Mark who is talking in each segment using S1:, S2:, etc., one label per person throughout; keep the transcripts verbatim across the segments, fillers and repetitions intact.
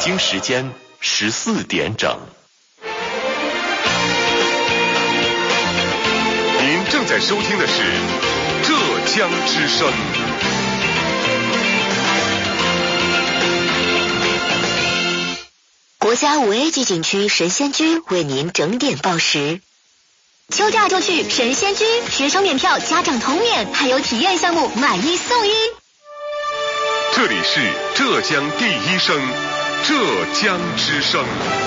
S1: 京时间十四点整。
S2: 您正在收听的是浙江之声。
S3: 国家五 A 级景区神仙居为您整点报时。
S4: 休假就去神仙居，学生免票，家长同免，还有体验项目买一送一。
S2: 这里是浙江第一声，浙江之声。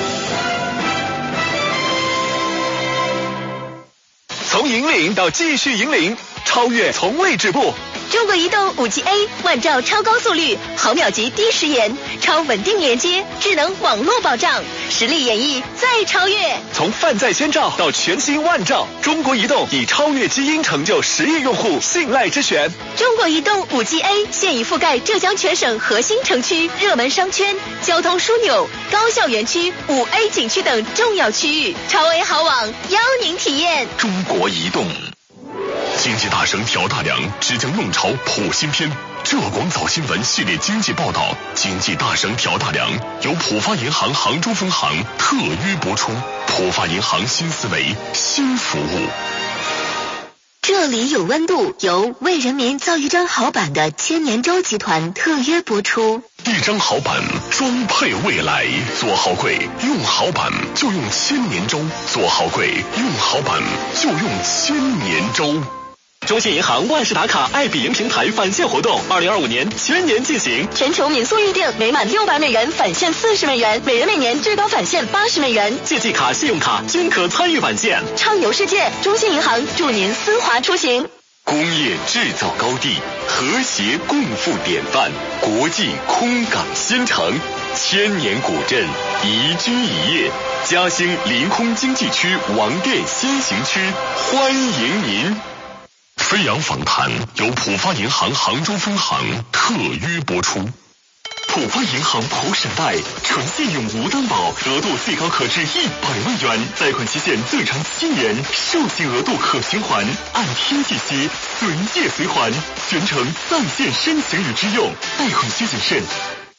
S5: 从引领到继续引领，超越从未止步。
S4: 中国移动 五 G A 万兆超高速率，毫秒级低时延，超稳定连接，智能网络保障，实力演绎再超越。
S5: 从泛在千兆到全新万兆，中国移动以超越基因成就十亿用户信赖之选。
S4: 中国移动 五 G A 现已覆盖浙江全省核心城区、热门商圈、交通枢纽、高校园区、五 A 景区等重要区域，超 A 好网邀您体验。
S1: 中国移动。经济大省挑大梁，只将弄潮普新篇。浙广早新闻系列经济报道，经济大省挑大梁由浦发银行杭州分行特约播出。浦发银行新思维，新服务。
S3: 这里有温度，由为人民造一张好板的千年舟集团特约播出。
S1: 一张好板，装配未来。做好柜，用好板就用千年舟；做好柜，用好板就用千年舟。
S5: 中信银行万事达卡爱彼迎平台返现活动，二零二五年全年进行，
S4: 全球民宿预订每满六百美元返现四十美元，每人每年最高返现八十美元，
S5: 借记卡、信用卡均可参与返现。
S4: 畅游世界，中信银行祝您丝滑出行。
S1: 工业制造高地，和谐共富典范，国际空港新城，千年古镇宜居宜业，嘉兴临空经济区王店新型区，欢迎您。飞扬访谈由浦发银行杭州分行特约播出。浦发银行普审贷，纯信用无担保，额度最高可至一百万元，贷款期限最长七年，授信额度可循环，按天计息，随借随还，全程在线申请与支用，贷款需谨慎。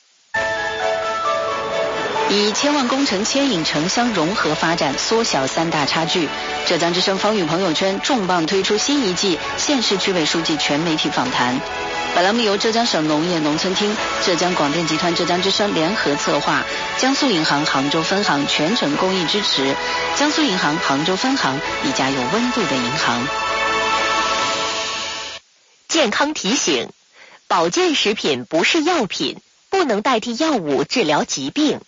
S6: 以千万工程牵引城乡融合发展，缩小三大差距。浙江之声方宇朋友圈重磅推出新一季县市区委书记全媒体访谈。本栏目由浙江省农业农村厅、浙江广电集团浙江之声联合策划，江苏银行杭州分行全程公益支持。江苏银行杭州分行，一家有温度的银行。
S3: 健康提醒：保健食品不是药品，不能代替药物治疗疾病。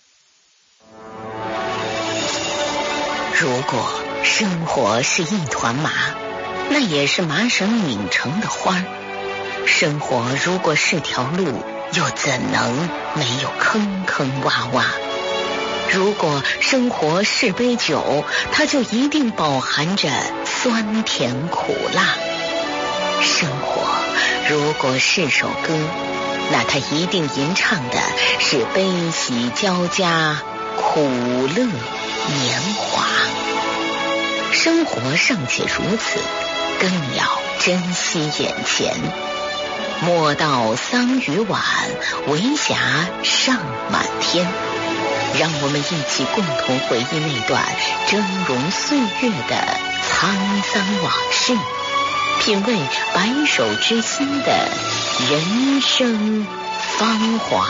S3: 如果生活是一团麻，那也是麻绳拧成的花儿。生活如果是条路，又怎能没有坑坑洼洼？如果生活是杯酒，它就一定饱含着酸甜苦辣。生活如果是首歌，那它一定吟唱的是悲喜交加，苦乐年华。生活尚且如此，更要珍惜眼前。莫道桑榆晚，为霞尚满天。让我们一起共同回忆那段峥嵘岁月的沧桑往事，品味白首之心的人生芳华。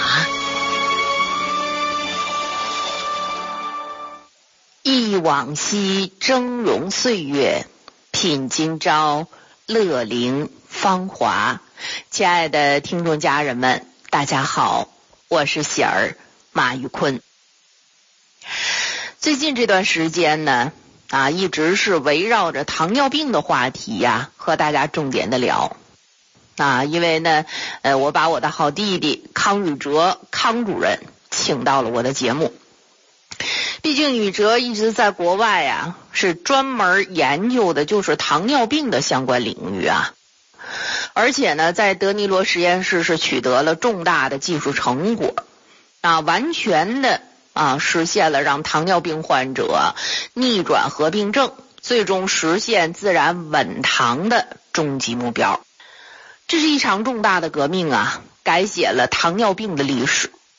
S3: 忆往昔峥嵘岁月，品今朝乐龄芳华。亲爱的听众家人们，大家好，我是喜儿马玉坤。最近这段时间呢，啊，一直是围绕着糖尿病的话题呀，和大家重点的聊。啊，因为呢，呃，我把我的好弟弟康宇哲康主任请到了我的节目。毕竟宇哲一直在国外啊，是专门研究的就是糖尿病的相关领域啊。而且呢，在德尼罗实验室是取得了重大的技术成果啊，完全的啊实现了让糖尿病患者逆转合并症，最终实现自然稳糖的终极目标。这是一场重大的革命啊，改写了糖尿病的历史。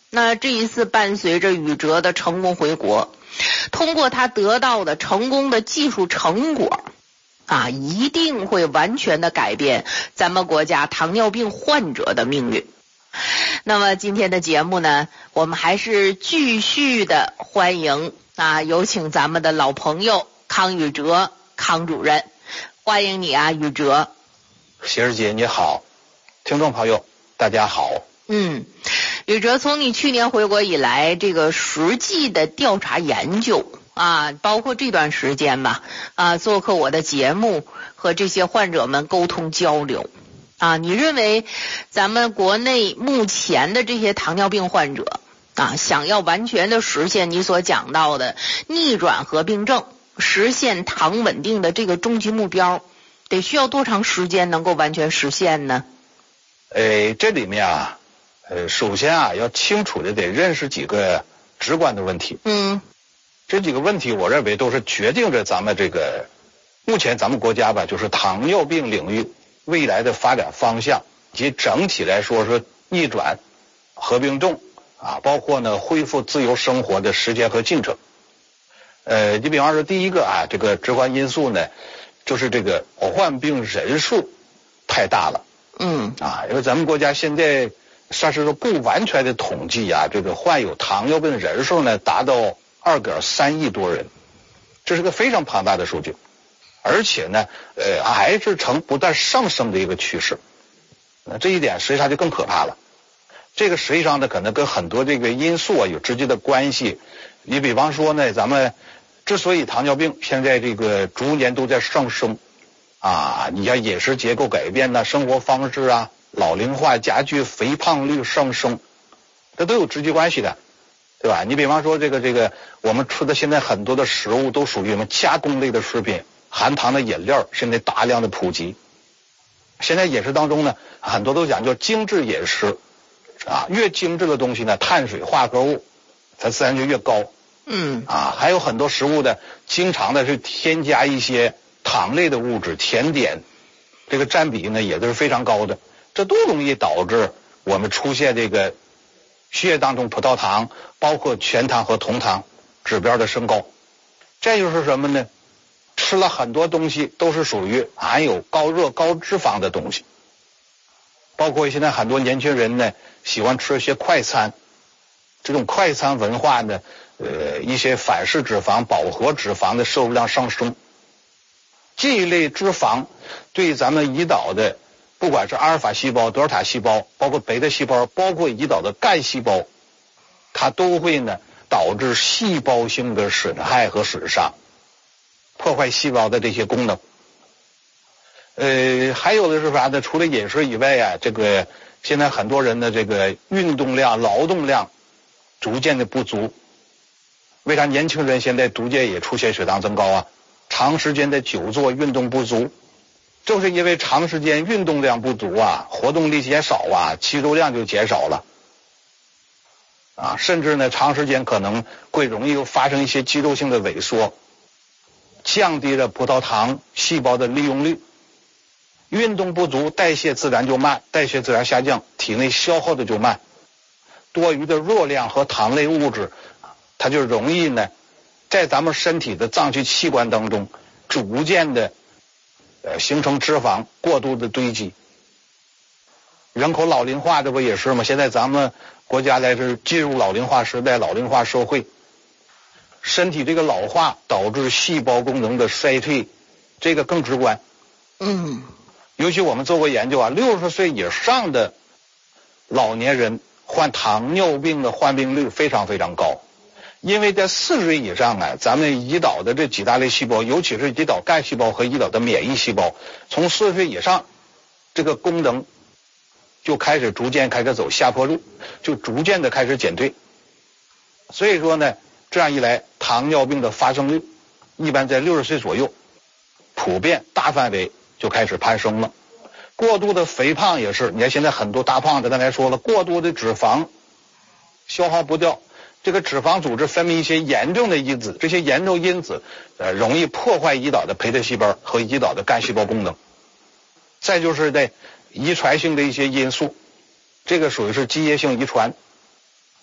S3: 那这一次伴随着宇哲的成功回国，通过他得到的成功的技术成果啊，一定会完全的改变咱们国家糖尿病患者的命运。那么今天的节目呢，我们还是继续的欢迎啊，有请咱们的老朋友康宇哲康主任，欢迎你啊，宇哲。
S7: 谢儿姐你好，听众朋友大家好。
S3: 嗯，宇哲，从你去年回国以来，这个实际的调查研究啊，包括这段时间吧啊，做客我的节目，和这些患者们沟通交流啊，你认为咱们国内目前的这些糖尿病患者啊，想要完全的实现你所讲到的逆转合并症，实现糖稳定的这个终极目标，得需要多长时间能够完全实现呢？
S7: 呃，这里面啊，呃，首先啊，要清楚的得认识几个直观的问题。
S3: 嗯，
S7: 这几个问题，我认为都是决定着咱们这个目前咱们国家吧，就是糖尿病领域未来的发展方向，以及整体来说是逆转、合并症啊，包括呢恢复自由生活的时间和进程。呃，你比方说第一个啊，这个直观因素呢，就是这个患病人数太大了。
S3: 嗯
S7: 啊，因为咱们国家现在算是说不完全的统计啊，这个患有糖尿病人数呢达到二点三亿多人，这是个非常庞大的数据，而且呢，呃，还是呈不断上升的一个趋势。那这一点实际上就更可怕了。这个实际上呢，可能跟很多这个因素啊有直接的关系。你比方说呢，咱们之所以糖尿病现在这个逐年都在上升。啊，你像饮食结构改变呐、生活方式啊、老龄化加剧、肥胖率上升，这都有直接关系的，对吧？你比方说这个这个，我们吃的现在很多的食物都属于什么加工类的食品，含糖的饮料现在大量的普及。现在饮食当中呢，很多都讲究精致饮食啊，越精致的东西呢，碳水化合物它自然就越高。
S3: 嗯
S7: 啊，还有很多食物的经常的是添加一些糖类的物质，甜点这个占比呢也都是非常高的，这都容易导致我们出现这个血液当中葡萄糖包括全糖和酮糖指标的升高。这就是什么呢？吃了很多东西都是属于含有高热高脂肪的东西，包括现在很多年轻人呢喜欢吃一些快餐，这种快餐文化呢呃一些反式脂肪饱和脂肪的摄入量上升。这一类脂肪对咱们胰岛的不管是阿尔法细胞、德尔塔细胞，包括贝塔细胞，包括胰岛的干细胞，它都会呢导致细胞性的损害和损伤，破坏细胞的这些功能。呃，还有的是啥呢？除了饮食以外啊，这个现在很多人的这个运动量、劳动量逐渐的不足。为啥年轻人现在逐渐也出现血糖增高啊？长时间的久坐运动不足，正是因为长时间运动量不足啊，活动力减少啊，肌肉量就减少了啊，甚至呢长时间可能会容易发生一些肌肉性的萎缩，降低了葡萄糖细胞的利用率。运动不足，代谢自然就慢，代谢自然下降，体内消耗的就慢，多余的热量和糖类物质它就容易呢在咱们身体的脏器器官当中逐渐的呃形成脂肪过度的堆积。人口老龄化这不也是吗？现在咱们国家来是进入老龄化时代，老龄化社会，身体这个老化导致细胞功能的衰退，这个更直观。
S3: 嗯，
S7: 尤其我们做过研究啊，六十岁以上的老年人患糖尿病的患病率非常非常高。因为在四十岁以上啊，咱们胰岛的这几大类细胞，尤其是胰岛干细胞和胰岛的免疫细胞，从四十岁以上，这个功能就开始逐渐开始走下坡路，就逐渐的开始减退。所以说呢，这样一来，糖尿病的发生率一般在六十岁左右，普遍大范围就开始攀升了。过度的肥胖也是，你看现在很多大胖子，刚才说了，过多的脂肪消耗不掉。这个脂肪组织分泌一些严重的因子，这些严重因子呃容易破坏胰岛的胚胎细胞和胰岛的干细胞功能。再就是在遗传性的一些因素，这个属于是基因性遗传。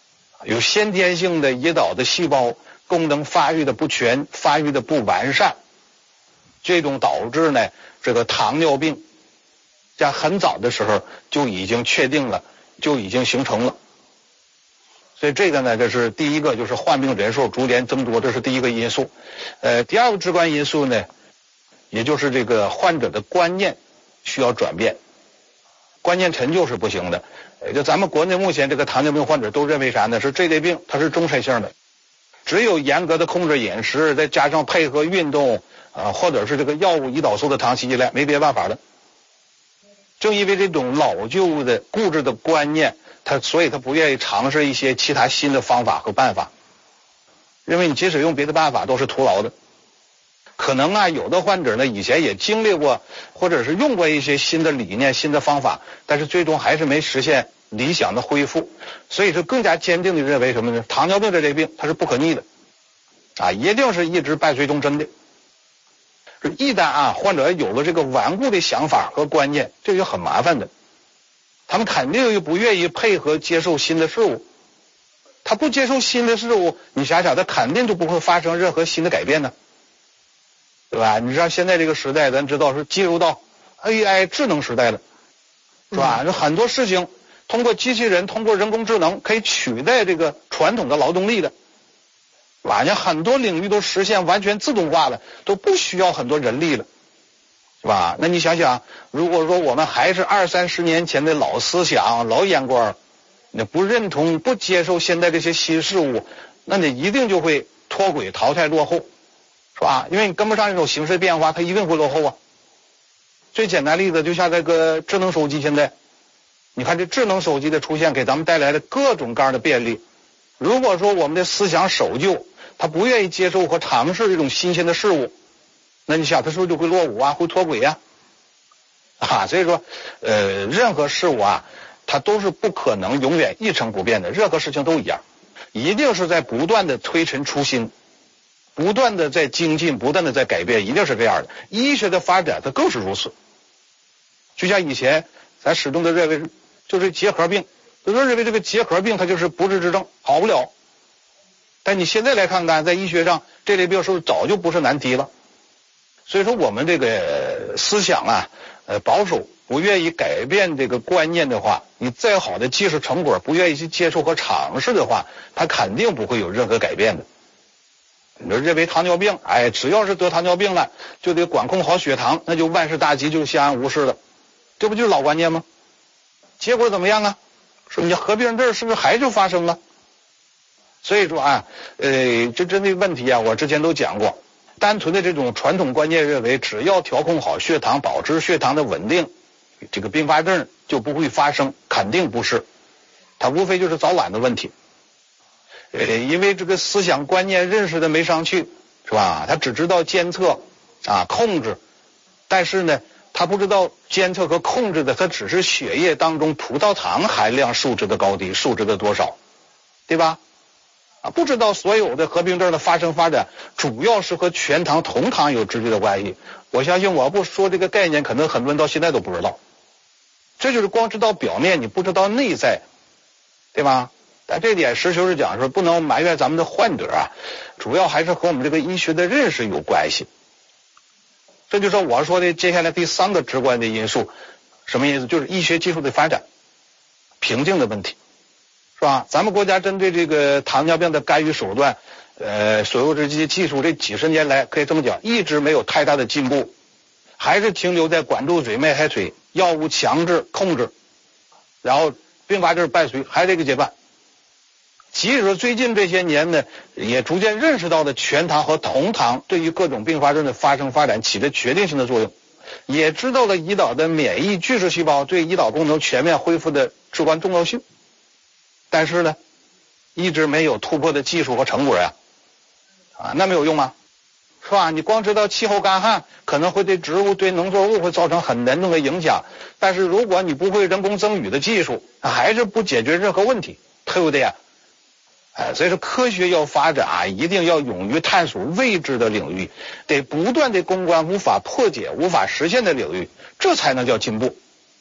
S7: 有先天性的胰岛的细胞功能发育的不全，发育的不完善，这种导致呢这个糖尿病在很早的时候就已经确定了，就已经形成了。所以这个呢，这是第一个，就是患病人数逐年增多，这是第一个因素。呃，第二个至关因素呢，也就是这个患者的观念需要转变，观念陈旧是不行的。呃，就咱们国内目前这个糖尿病患者都认为啥呢？是这类病它是终身性的，只有严格的控制饮食，再加上配合运动啊、呃，或者是这个药物胰岛素的糖稀积来，没别的办法了。正因为这种老旧的固执的观念，他所以他不愿意尝试一些其他新的方法和办法，认为你即使用别的办法都是徒劳的。可能啊，有的患者呢以前也经历过或者是用过一些新的理念、新的方法，但是最终还是没实现理想的恢复，所以是更加坚定的认为什么呢？糖尿病这类病它是不可逆的啊，一定是一直伴随终身的。一旦啊患者有了这个顽固的想法和观念，这就很麻烦的。他们肯定又不愿意配合接受新的事物，他不接受新的事物，你想想他肯定就不会发生任何新的改变呢，对吧？你知道现在这个时代咱知道是进入到 A I 智能时代了，是吧？嗯、很多事情通过机器人，通过人工智能可以取代这个传统的劳动力的，是吧？像很多领域都实现完全自动化了，都不需要很多人力了，是吧？那你想想，如果说我们还是二三十年前的老思想、老眼光，你不认同、不接受现在这些新事物，那你一定就会脱轨、淘汰、落后，是吧？因为你跟不上这种形势变化，它一定会落后啊。最简单例子就像这个智能手机，现在你看这智能手机的出现，给咱们带来了各种各样的便利。如果说我们的思想守旧，他不愿意接受和尝试这种新鲜的事物，那你想他是不是就会落伍啊，会脱轨呀、啊？啊，所以说，呃，任何事物啊，它都是不可能永远一成不变的，任何事情都一样，一定是在不断的推陈出新，不断的在精进，不断的在改变，一定是这样的。医学的发展它更是如此。就像以前咱始终的认为就是结核病，就认为这个结核病它就是不治之症，好不了。但你现在来看看，在医学上这类病是不是早就不是难题了？所以说我们这个思想啊，呃保守，不愿意改变这个观念的话，你再好的技术成果不愿意去接受和尝试的话，它肯定不会有任何改变的。你说认为糖尿病，哎，只要是得糖尿病了，就得管控好血糖，那就万事大吉，就相安无事了，这不就是老观念吗？结果怎么样啊？说你合并症是不是还是发生了？所以说啊，呃，这针对问题啊，我之前都讲过，单纯的这种传统观念认为，只要调控好血糖，保持血糖的稳定，这个并发症就不会发生，肯定不是，它无非就是早晚的问题。呃，因为这个思想观念认识的没上去，是吧？他只知道监测啊控制，但是呢，他不知道监测和控制的，它只是血液当中葡萄糖含量数值的高低，数值的多少，对吧？啊，不知道所有的合并症的发生发展，主要是和全糖同糖有直接的关系。我相信我不说这个概念，可能很多人到现在都不知道。这就是光知道表面，你不知道内在，对吧？但这点实事是讲说，不能埋怨咱们的患者啊，主要还是和我们这个医学的认识有关系。这就是我说的接下来第三个直观的因素，什么因素？就是医学技术的发展瓶颈的问题。是吧？咱们国家针对这个糖尿病的干预手段，呃，所有这些技术，这几十年来可以这么讲，一直没有太大的进步，还是停留在管住嘴、迈开腿，药物强制控制，然后并发症伴随，还这个阶段。即使说最近这些年呢，也逐渐认识到了全糖和同糖对于各种并发症的发生发展起着决定性的作用，也知道了胰岛的免疫巨噬细胞对胰岛功能全面恢复的至关重要性。但是呢，一直没有突破的技术和成果呀，啊，那没有用啊，是吧？你光知道气候干旱可能会对植物、对农作物会造成很严重的影响，但是如果你不会人工增雨的技术，还是不解决任何问题，对不对呀？哎，所以说科学要发展啊，一定要勇于探索未知的领域，得不断的攻关无法破解、无法实现的领域，这才能叫进步。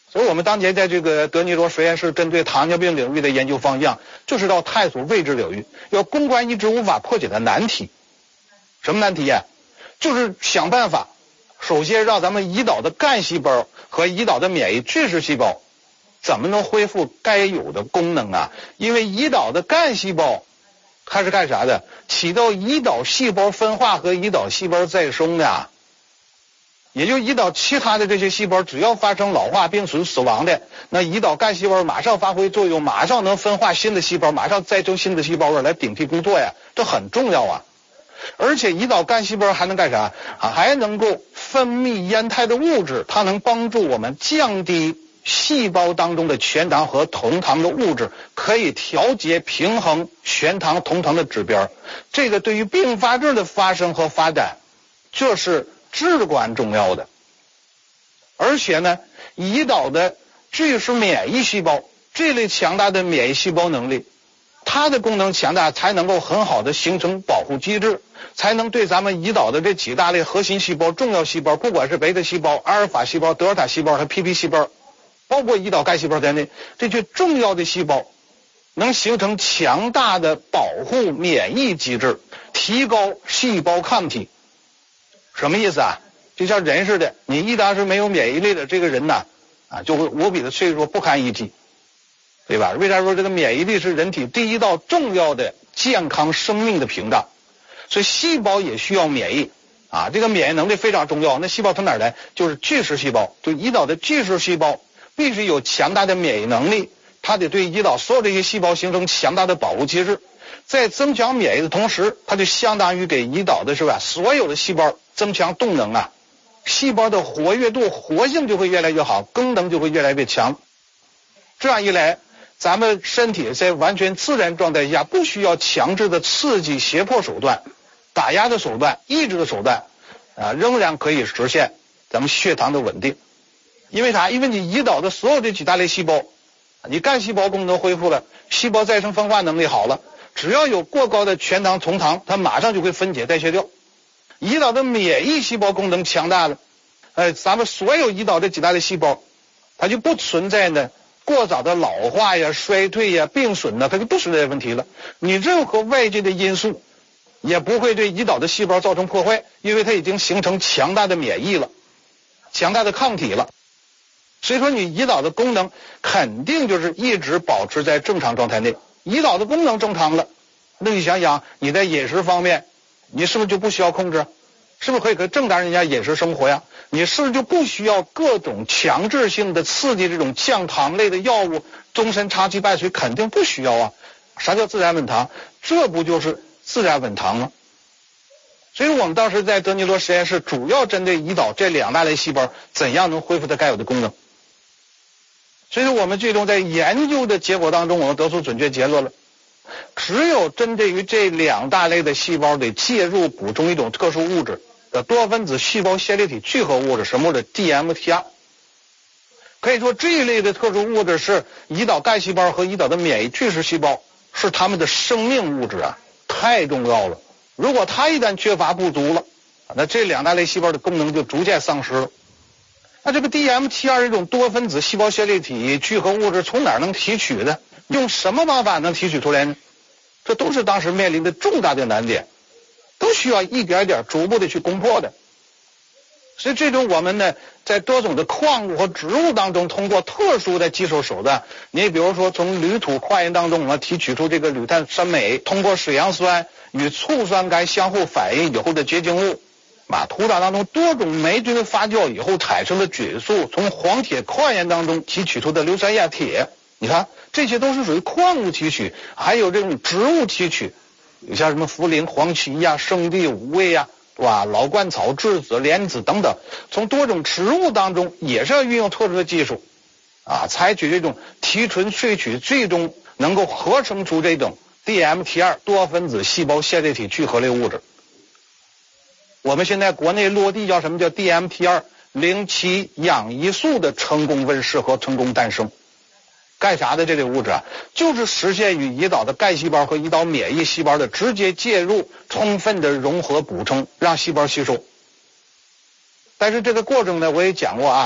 S7: 所以我们当年在这个德尼罗实验室针对糖尿病领域的研究方向，就是要探索未知领域，要攻关一直无法破解的难题。什么难题呀？就是想办法，首先让咱们胰岛的干细胞和胰岛的免疫巨噬细胞怎么能恢复该有的功能啊？因为胰岛的干细胞它是干啥的？起到胰岛细胞分化和胰岛细胞再生的啊。也就胰岛其他的这些细胞只要发生老化、病损、死亡的，那胰岛干细胞马上发挥作用，马上能分化新的细胞，马上再生新的细胞来顶替工作呀，这很重要啊。而且胰岛干细胞还能干啥啊？还能够分泌烟肽的物质，它能帮助我们降低细胞当中的全糖和酮糖的物质，可以调节平衡全糖酮糖的指标。这个对于并发症的发生和发展，这是至关重要的。而且呢，胰岛的巨噬免疫细胞这类强大的免疫细胞能力，它的功能强大，才能够很好的形成保护机制，才能对咱们胰岛的这几大类核心细胞、重要细胞，不管是贝塔细胞、阿尔法细胞、德尔塔细胞和 P P 细胞，包括胰岛干细胞在内，这些重要的细胞能形成强大的保护免疫机制，提高细胞抗体。什么意思啊？就像人似的，你一旦是没有免疫力的这个人呐，啊，就会无比的脆弱，不堪一击，对吧？为啥说这个免疫力是人体第一道重要的健康生命的屏障？所以细胞也需要免疫啊，这个免疫能力非常重要。那细胞从哪儿来？就是巨噬细胞，就胰岛的巨噬细胞必须有强大的免疫能力，它得对胰岛所有这些细胞形成强大的保护机制。在增强免疫的同时，它就相当于给胰岛的是吧，所有的细胞增强动能啊，细胞的活跃度、活性就会越来越好，功能就会越来越强。这样一来，咱们身体在完全自然状态下，不需要强制的刺激、胁迫手段、打压的手段、抑制的手段啊，仍然可以实现咱们血糖的稳定。因为啥？因为你胰岛的所有这几大类细胞，你干细胞功能恢复了，细胞再生分化能力好了，只要有过高的全糖酮糖，它马上就会分解代谢掉。胰岛的免疫细胞功能强大了，呃，咱们所有胰岛这几大类细胞，它就不存在呢过早的老化呀、衰退呀、病损呢，它就不存在问题了。你任何外界的因素也不会对胰岛的细胞造成破坏，因为它已经形成强大的免疫了，强大的抗体了。所以说你胰岛的功能肯定就是一直保持在正常状态内。胰岛的功能正常了，那你想想你在饮食方面，你是不是就不需要控制？是不是可以可以正常人家饮食生活呀？你是不是就不需要各种强制性的刺激这种降糖类的药物，终身长期伴随？肯定不需要啊。啥叫自然稳糖？这不就是自然稳糖吗？所以我们当时在德尼罗实验室主要针对胰岛这两大类细胞怎样能恢复它该有的功能。所以说我们最终在研究的结果当中，我们得出准确结论了，只有针对于这两大类的细胞得介入补充一种特殊物质的多分子细胞线粒体聚合物质，什么物质？ D M T R。 可以说这一类的特殊物质是胰岛干细胞和胰岛的免疫巨噬细胞是它们的生命物质啊，太重要了。如果它一旦缺乏不足了，那这两大类细胞的功能就逐渐丧失了。那这个 D M T R 这种多分子细胞线粒体聚合物质从哪儿能提取的？用什么方法能提取出来呢？这都是当时面临的重大的难点，都需要一点点逐步的去攻破的。所以这种我们呢，在多种的矿物和植物当中，通过特殊的技术手段，你比如说从铝土矿岩当中我们提取出这个铝碳酸镁，通过水杨酸与醋酸酐相互反应以后的结晶物，啊，土壤当中多种霉菌发酵以后产生的菌素，从黄铁矿岩当中提取出的硫酸亚铁，你看这些都是属于矿物提取，还有这种植物提取，有像什么茯苓、黄芪呀、生地、五味呀，是吧？老鹳草、栀子、莲子等等，从多种植物当中也是要运用特殊的技术啊，采取这种提纯萃取，最终能够合成出这种 D M T R 多分子细胞线粒体聚合类物质。我们现在国内落地叫什么叫 D M T R 零七氧胰素的成功问世和成功诞生。干啥的这类物质啊？就是实现与胰岛的干细胞和胰岛免疫细胞的直接介入，充分的融合补充，让细胞吸收。但是这个过程呢，我也讲过啊，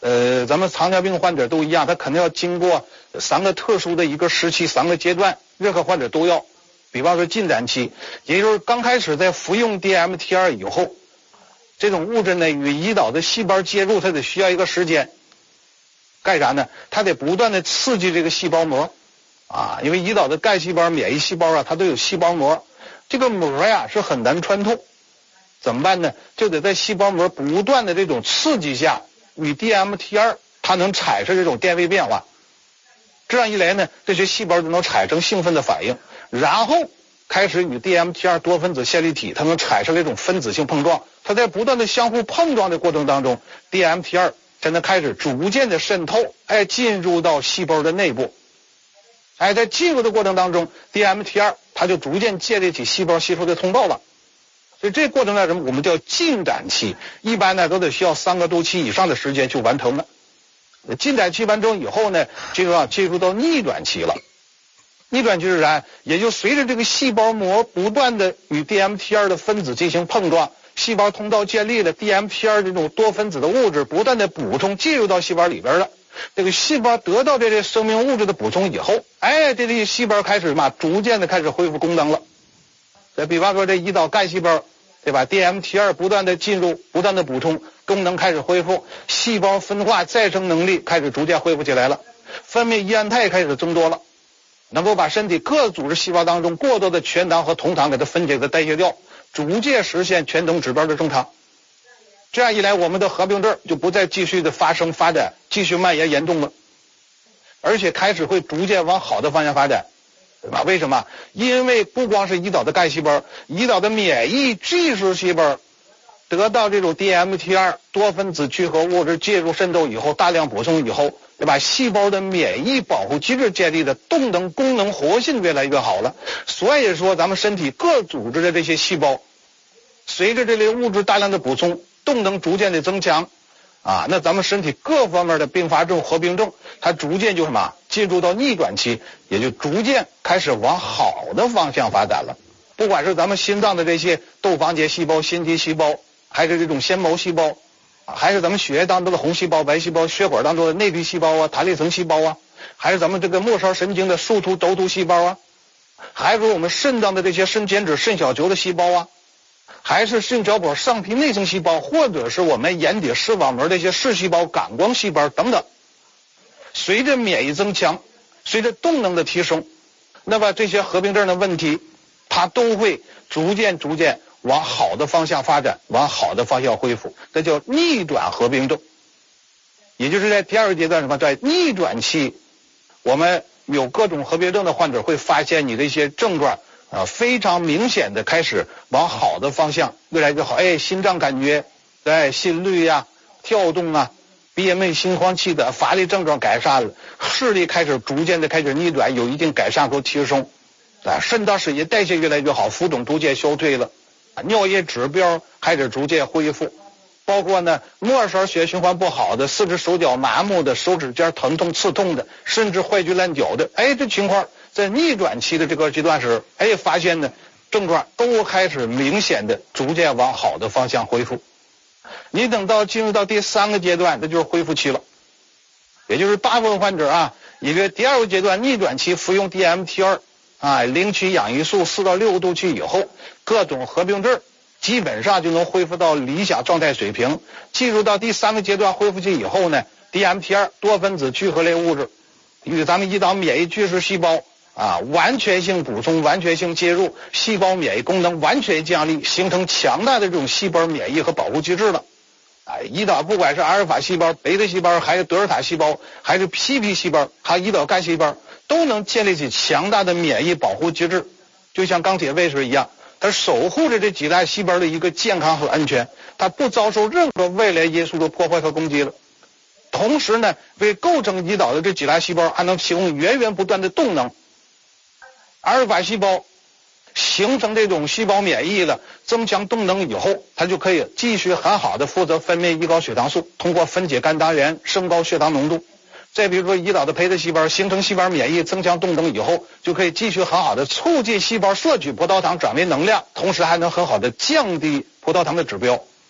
S7: 呃，咱们糖尿病患者都一样，他肯定要经过三个特殊的一个时期，三个阶段，任何患者都要。比方说进展期，也就是刚开始在服用 D M T 二 以后，这种物质呢与胰岛的细胞接入，它得需要一个时间。干啥呢？它得不断的刺激这个细胞膜啊，因为胰岛的干细胞、免疫细胞啊，它都有细胞膜，这个膜呀是很难穿透。怎么办呢？就得在细胞膜不断的这种刺激下，与 D M T 二 它能产生这种电位变化。这样一来呢，这些细胞就能产生兴奋的反应，然后开始与 D M T 二 多分子线粒体它能产生这种分子性碰撞。它在不断的相互碰撞的过程当中 ，D M T 二 才能开始逐渐的渗透，哎，进入到细胞的内部。哎，在进入的过程当中 ，D M T 二 它就逐渐建立起细胞吸收的通道了。所以这过程叫什么？我们叫进展期，一般呢都得需要三个周期以上的时间去完成的。进展期完成以后呢，进入到进入到逆转期了。逆转期是啥？也就随着这个细胞膜不断的与 D M T 二 的分子进行碰撞，细胞通道建立了 ，D M T 二 这种多分子的物质不断的补充进入到细胞里边了。这个细胞得到这些生命物质的补充以后，哎，这些细胞开始嘛，逐渐的开始恢复功能了。再比方说这胰岛干细胞，对吧 ？D M T 二 不断的进入，不断的补充，功能开始恢复，细胞分化再生能力开始逐渐恢复起来了，分泌胰氨肽开始增多了，能够把身体各组织细胞当中过多的全糖和酮糖给它分解、给它代谢掉，逐渐实现全等指标的正常。这样一来，我们的合并症就不再继续的发生发展，继续蔓延严重了，而且开始会逐渐往好的方向发展。对吧？为什么？因为不光是胰岛的干细胞，胰岛的免疫巨噬细胞得到这种 D M T 二 多分子聚合物质介入渗透以后，大量补充以后，对吧？细胞的免疫保护机制建立的动能功能活性越来越好了。所以说，咱们身体各组织的这些细胞，随着这类物质大量的补充，动能逐渐的增强。啊，那咱们身体各方面的并发症、合并症，它逐渐就什么进入到逆转期，也就逐渐开始往好的方向发展了。不管是咱们心脏的这些窦房结细胞、心肌细胞，还是这种纤毛细胞，还是咱们血液当中的红细胞、白细胞，血管当中的内皮细胞啊、弹力层细胞啊，还是咱们这个末梢神经的树突、轴突细胞啊，还是我们肾脏的这些肾间质、肾小球的细胞啊。还是肾小管上皮内层细胞，或者是我们眼底视网膜这些视细胞、感光细胞等等。随着免疫增强，随着动能的提升，那么这些合并症的问题，它都会逐渐逐渐往好的方向发展，往好的方向恢复，这叫逆转合并症。也就是在第二个阶段什么，在逆转期，我们有各种合并症的患者会发现你的一些症状。啊，非常明显的开始往好的方向越来越好，哎，心脏感觉，哎，心率呀、啊、跳动啊，憋闷、心慌气短、乏力症状改善了，视力开始逐渐的开始逆转，有一定改善和提升，啊，肾脏水液代谢越来越好，浮肿逐渐消退了，啊，尿液指标开始逐渐恢复，包括呢末梢血液循环不好的、四肢手脚麻木的、手指尖疼痛刺痛的，甚至坏疽烂脚的，哎，这情况在逆转期的这个阶段时，哎，发现呢症状都开始明显的逐渐往好的方向恢复。你等到进入到第三个阶段，这就是恢复期了，也就是大部分患者啊，一个第二个阶段逆转期服用 D M T 二 啊，领取氧胰素四到六个周期以后，各种合并症基本上就能恢复到理想状态水平。进入到第三个阶段恢复期以后呢 ，D M T 二 多分子聚合类物质与咱们胰岛免疫巨噬细胞啊，完全性补充、完全性介入，细胞免疫功能完全降低，形成强大的这种细胞免疫和保护机制了。啊，胰岛不管是阿尔法细胞、贝塔细胞，还是德尔塔细胞，还是 P P 细胞，还有胰岛干细胞，都能建立起强大的免疫保护机制，就像钢铁卫士一样，它守护着这几大细胞的一个健康和安全，它不遭受任何外来因素的破坏和攻击了。同时呢，为构成胰岛的这几大细胞还能提供源源不断的动能。阿尔法细胞形成这种细胞免疫了，增强动能以后，它就可以继续很好的负责分泌胰高血糖素，通过分解肝糖原升高血糖浓度。再比如说胰岛的胚胎细胞形成细胞免疫，增强动能以后，就可以继续很好的促进细胞摄取葡萄糖转为能量，同时还能很好的降低葡萄糖的指标。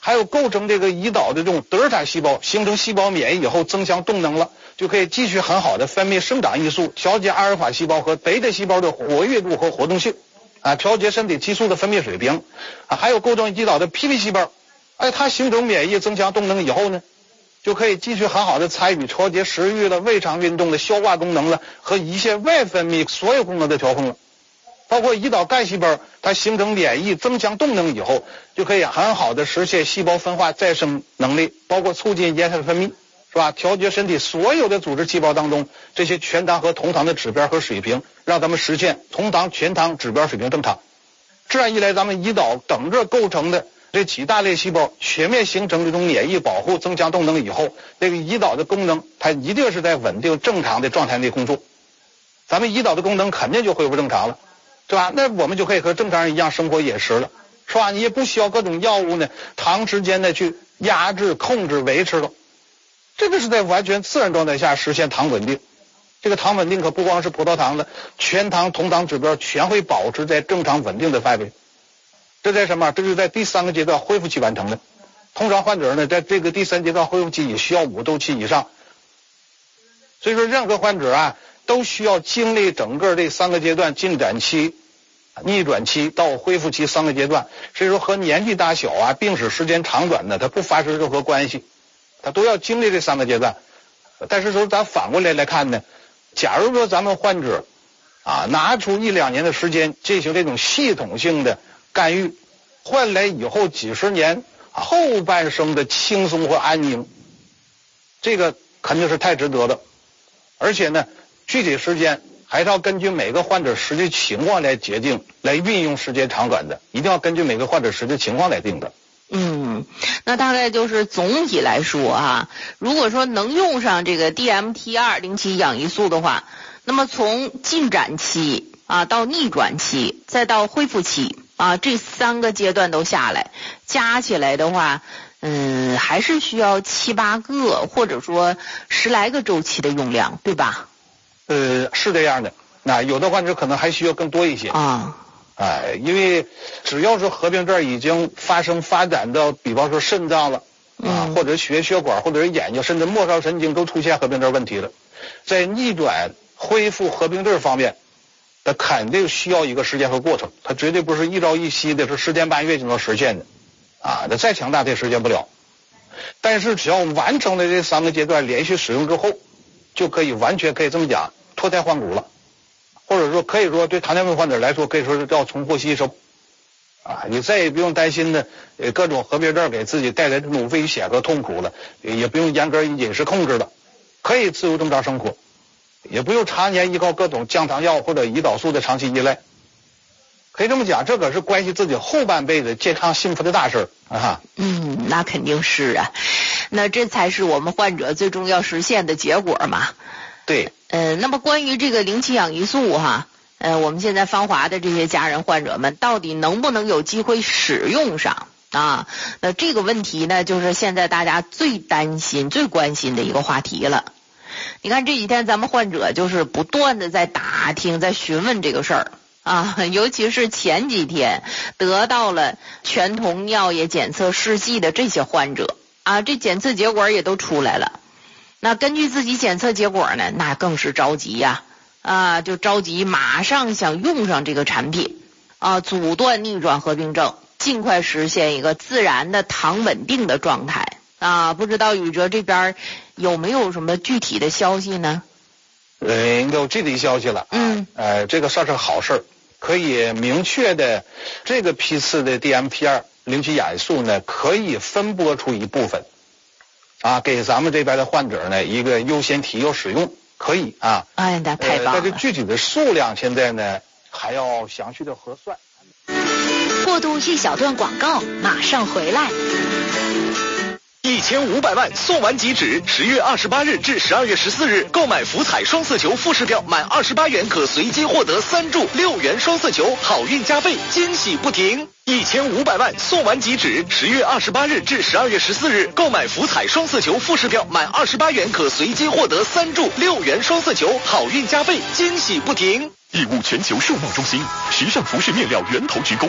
S7: 还有构成这个胰岛的这种德尔塔细胞，形成细胞免疫以后增强动能了，就可以继续很好的分泌生长激素，调节阿尔法细胞和贝塔细胞的活跃度和活动性啊，调节身体激素的分泌水平啊，还有构成胰岛的皮皮细胞，哎，它形成免疫增强动能以后呢，就可以继续很好的参与调节食欲了、胃肠运动了、消化功能了和胰腺外分泌所有功能的调控了。包括胰岛干细胞，它形成免疫增强动能以后，就可以很好的实现细胞分化再生能力，包括促进盐酸分泌，是吧？调节身体所有的组织细胞当中这些全糖和同糖的指标和水平，让咱们实现同糖全糖指标水平正常。这样一来，咱们胰岛整个构成的这几大类细胞全面形成这种免疫保护增强动能以后，这个胰岛的功能它一定是在稳定正常的状态内工作，咱们胰岛的功能肯定就恢复正常了，是吧？那我们就可以和正常人一样生活饮食了，是吧？你也不需要各种药物呢长时间的去压制控制维持了，这个是在完全自然状态下实现糖稳定。这个糖稳定可不光是葡萄糖的，全糖同糖指标全会保持在正常稳定的范围。这在什么？这是在第三个阶段恢复期完成的。通常患者呢，在这个第三阶段恢复期也需要五周期以上。所以说，任何患者啊，都需要经历整个这三个阶段：进展期、逆转期到恢复期三个阶段。所以说，和年纪大小啊、病史时间长短呢，它不发生任何关系，它都要经历这三个阶段。但是说，咱反过来来看呢，假如说咱们患者啊，拿出一两年的时间进行这种系统性的干预，换来以后几十年后半生的轻松和安宁，这个肯定是太值得的。而且呢，具体时间还是要根据每个患者实际情况来决定，来运用时间长短的，一定要根据每个患者实际情况来定的。
S3: 嗯，那大概就是总体来说啊，如果说能用上这个 D M T 二 零七氧胰素的话，那么从进展期啊到逆转期再到恢复期啊，这三个阶段都下来，加起来的话，嗯，还是需要七八个或者说十来个周期的用量，对吧？
S7: 呃，是这样的。那有的患者可能还需要更多一些啊。哎，因为只要是合并症已经发生发展到，比方说肾脏了啊，或者血血管，或者是眼睛，甚至末梢神经都出现合并症问题了，在逆转恢复合并症方面，它肯定需要一个时间和过程，它绝对不是一朝一夕的，是十天半月就能实现的啊！那再强大它也实现不了。但是只要完成了这三个阶段连续使用之后，就可以完全可以这么讲脱胎换骨了。或者说可以说对糖尿病患者来说，可以说是叫重获新生啊！你再也不用担心呢，呃，各种合并症给自己带来这种危险和痛苦了，也不用严格饮食控制了，可以自由正常生活，也不用常年依靠各种降糖药或者胰岛素的长期依赖。可以这么讲，这可是关系自己后半辈子健康幸福的大事啊！
S3: 嗯，那肯定是啊，那这才是我们患者最终要实现的结果嘛。
S7: 对，
S3: 呃，那么关于这个零七氧胰素哈，呃，我们现在芳华的这些家人患者们到底能不能有机会使用上啊？那这个问题呢，就是现在大家最担心、最关心的一个话题了。你看这几天咱们患者就是不断的在打听、在询问这个事儿啊，尤其是前几天得到了全酮尿液检测试剂的这些患者啊，这检测结果也都出来了。那根据自己检测结果呢，那更是着急呀，啊，就着急马上想用上这个产品啊，阻断逆转合并症，尽快实现一个自然的糖稳定的状态啊。不知道宇哲这边有没有什么具体的消息呢？
S7: 呃，有具体消息了，
S3: 嗯，
S7: 呃，这个算是好事，可以明确的这个批次的 D M T 二 零七氧胰素呢，可以分拨出一部分。啊，给咱们这边的患者呢一个优先提优使用，可以啊。
S3: 哎，那太棒了。
S7: 呃、但是具体的数量现在呢还要详细的核算。
S4: 过渡一小段广告，马上回来。
S5: 一千五百万送完即止，十月二十八日至十二月十四日，购买福彩双色球复式表满二十八元可随机获得三注六元双色球，好运加倍，惊喜不停。一千五百万送完即止，十月二十八日至十二月十四日，购买福彩双色球复式表满二十八元可随机获得三注六元双色球，好运加倍，惊喜不停。
S1: 义乌全球售贸中心，时尚服饰面料源头直供，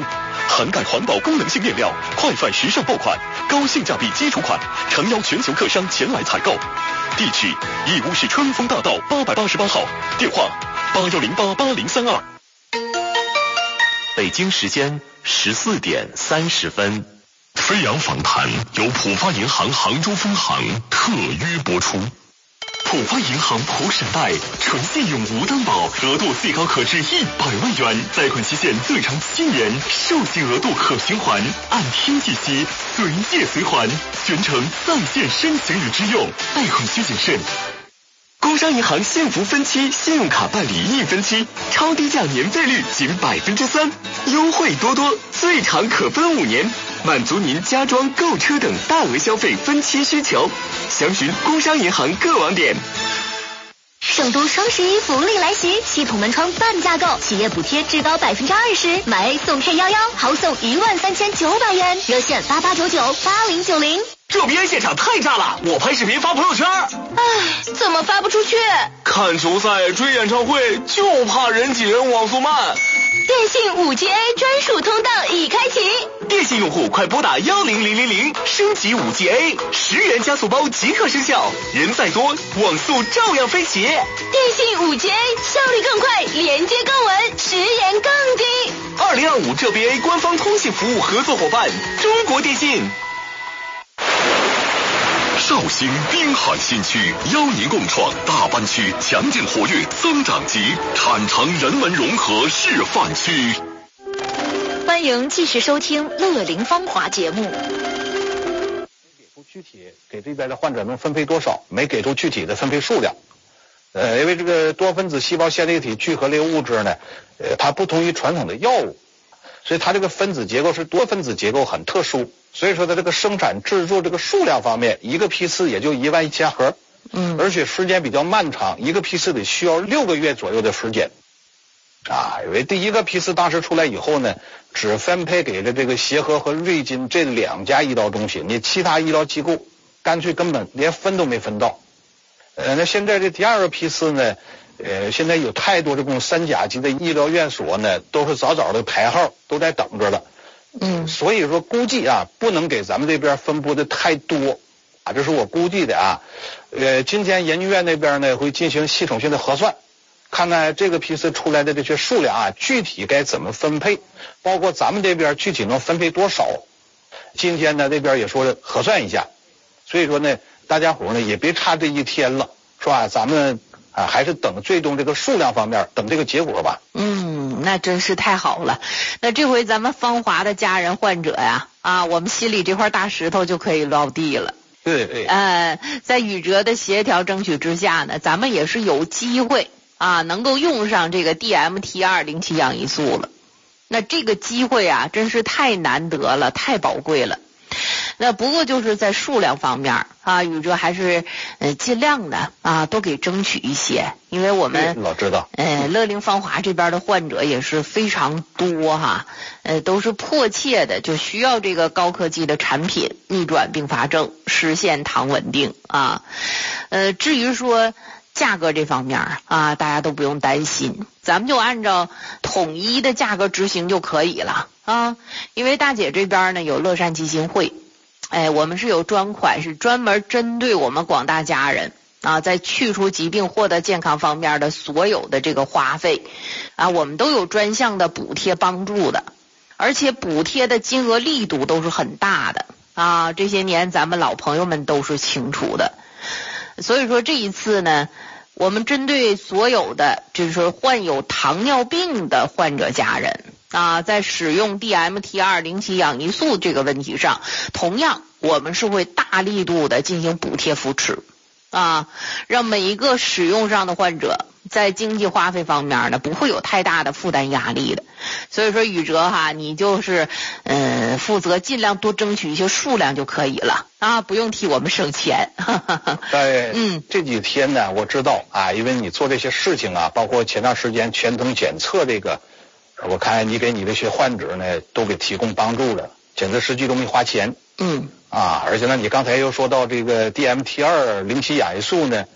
S1: 涵盖环保功能性面料，快泛时尚爆款，高性价比基础款，诚邀全球客商前来采购。地址：义乌市春风大道八百八十八号，电话：八幺零八八零三二。北京时间十四点三十分。飞扬访谈由浦发银行杭州分行特约播出。浦发银行普闪贷，纯信用无担保，额度最高可至一百万元，贷款期限最长七年，授信额度可循环，按天计息，随借随还，全程在线申请与支用，贷款需谨慎。工商银行幸福分期信用卡办理逆分期，超低价年费率仅百分之三，优惠多多，最长可分五年，满足您家装、购车等大额消费分期需求。详询工商银行各网点。
S4: 首都双十一福利来袭，系统门窗半价购，企业补贴至高百分之二十，买 A 送 K 幺幺，豪送一万三千九百元，热线八八九九八零九零。
S5: 这边现场太炸了，我拍视频发朋友圈。
S4: 唉，怎么发不出去？
S5: 看球赛、追演唱会，就怕人挤人网速慢。
S4: 电信 五 G A 专属通道已开启，
S5: 电信用户快拨打幺零零零零升级 五 G A， 十元加速包即刻生效，人再多，网速照样飞起。
S4: 电信 五 G A 效率更快，连接更稳，时延更低。
S5: 二零二五浙 B A 官方通信服务合作伙伴中国电信。
S1: 绍兴滨海新区邀您共创大湾区强劲活跃增长极产城人文融合示范区。
S4: 欢迎继续收听乐龄芳华节目。
S7: 给出具体给这边的患者能分配多少，没给出具体的分配数量。呃，因为这个多分子细胞线粒体聚合类物质呢，呃，它不同于传统的药物，所以它这个分子结构是多分子结构，很特殊。所以说，在这个生产制作这个数量方面，一个批次也就一万一千盒，嗯，而且时间比较漫长，一个批次得需要六个月左右的时间，啊，因为第一个批次当时出来以后呢，只分配给了这个协和和瑞金这两家医疗中心，你其他医疗机构干脆根本连分都没分到。呃，那现在这第二个批次呢，呃，现在有太多这种三甲级的医疗院所呢，都是早早的排号，都在等着了。嗯，所以说估计啊，不能给咱们这边分布的太多啊，这是我估计的啊。呃，今天研究院那边呢会进行系统性的核算，看看这个批次出来的这些数量啊，具体该怎么分配，包括咱们这边具体能分配多少。今天呢那边也说核算一下，所以说呢大家伙呢也别差这一天了，是吧？咱们啊还是等最终这个数量方面，等这个结果吧。
S6: 嗯，那真是太好了。那这回咱们芳华的家人患者呀，啊，我们心里这块大石头就可以落地了。
S7: 对对。
S6: 呃，在宇哲的协调争取之下呢，咱们也是有机会啊，能够用上这个 D M T 二 零七氧胰素了。那这个机会啊，真是太难得了，太宝贵了。那不过就是在数量方面啊，宇哲还是呃尽量的啊都给争取一些，因为我们
S7: 老知道，
S6: 呃乐龄芳华这边的患者也是非常多哈，呃都是迫切的就需要这个高科技的产品逆转并发症，实现糖稳定啊。呃至于说价格这方面啊，大家都不用担心，咱们就按照统一的价格执行就可以了啊。因为大姐这边呢有乐善基金会。哎，我们是有专款，是专门针对我们广大家人啊，在去除疾病、获得健康方面的所有的这个花费啊，我们都有专项的补贴帮助的，而且补贴的金额力度都是很大的啊。这些年咱们老朋友们都是清楚的，所以说这一次呢，我们针对所有的就是患有糖尿病的患者家人。啊，在使用 D M T 二 零七氧胰素这个问题上，同样我们是会大力度的进行补贴扶持啊，让每一个使用上的患者在经济花费方面呢不会有太大的负担压力的。所以说宇哲哈，你就是呃负责尽量多争取一些数量就可以了啊，不用替我们省钱。
S7: 在嗯这几天呢，我知道啊，因为你做这些事情啊，包括前段时间全程检测这个。我看你给你这些患者呢都给提供帮助了，检测试剂都没花钱。嗯啊，而且呢你刚才又说到这个 D M T 二 零七氧胰素呢，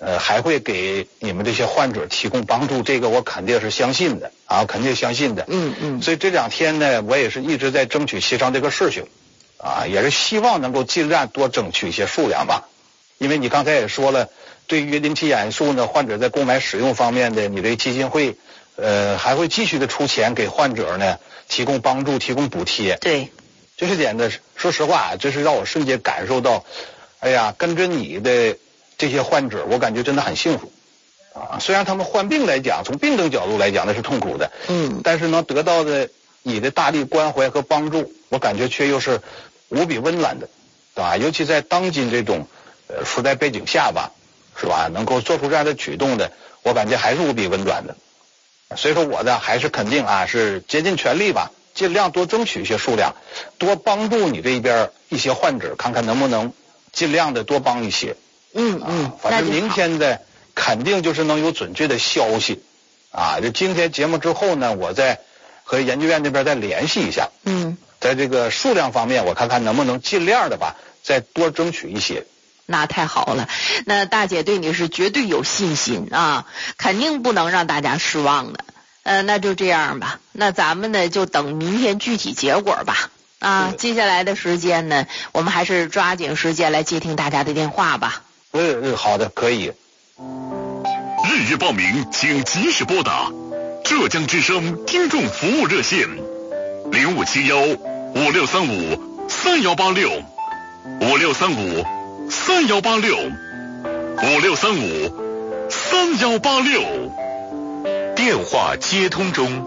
S7: 呃，还会给你们这些患者提供帮助，这个我肯定是相信的啊，肯定相信的。
S3: 嗯嗯。
S7: 所以这两天呢，我也是一直在争取协商这个事情，啊，也是希望能够尽量多争取一些数量吧。因为你刚才也说了，对于零期眼素呢，患者在购买使用方面的，你这基金会，呃，还会继续的出钱给患者呢提供帮助、提供补贴。
S3: 对，
S7: 这些点呢，说实话，这是让我瞬间感受到，哎呀，跟着你的这些患者，我感觉真的很幸福啊。虽然他们患病来讲，从病症角度来讲那是痛苦的，
S3: 嗯，
S7: 但是能得到的你的大力关怀和帮助，我感觉却又是无比温暖的，对吧？尤其在当今这种呃时代背景下吧，是吧？能够做出这样的举动的，我感觉还是无比温暖的。所以说我呢还是肯定啊，是竭尽全力吧，尽量多争取一些数量，多帮助你这一边一些患者，看看能不能尽量的多帮一些。
S3: 嗯嗯，
S7: 啊、反正明天的肯定就是能有准确的消息啊。就今天节目之后呢，我再和研究院那边再联系一下。
S3: 嗯，
S7: 在这个数量方面，我看看能不能尽量的吧，再多争取一些。
S3: 那太好了，那大姐对你是绝对有信心啊，肯定不能让大家失望的。呃，那就这样吧，那咱们呢就等明天具体结果吧。啊，接下来的时间呢，我们还是抓紧时间来接听大家的电话吧。
S7: 嗯嗯，好的，可以。
S1: 日日报名，请及时拨打浙江之声听众服务热线零五七幺五六三五三幺八六五六三五三幺八六五六三五三幺八六。电话接通中。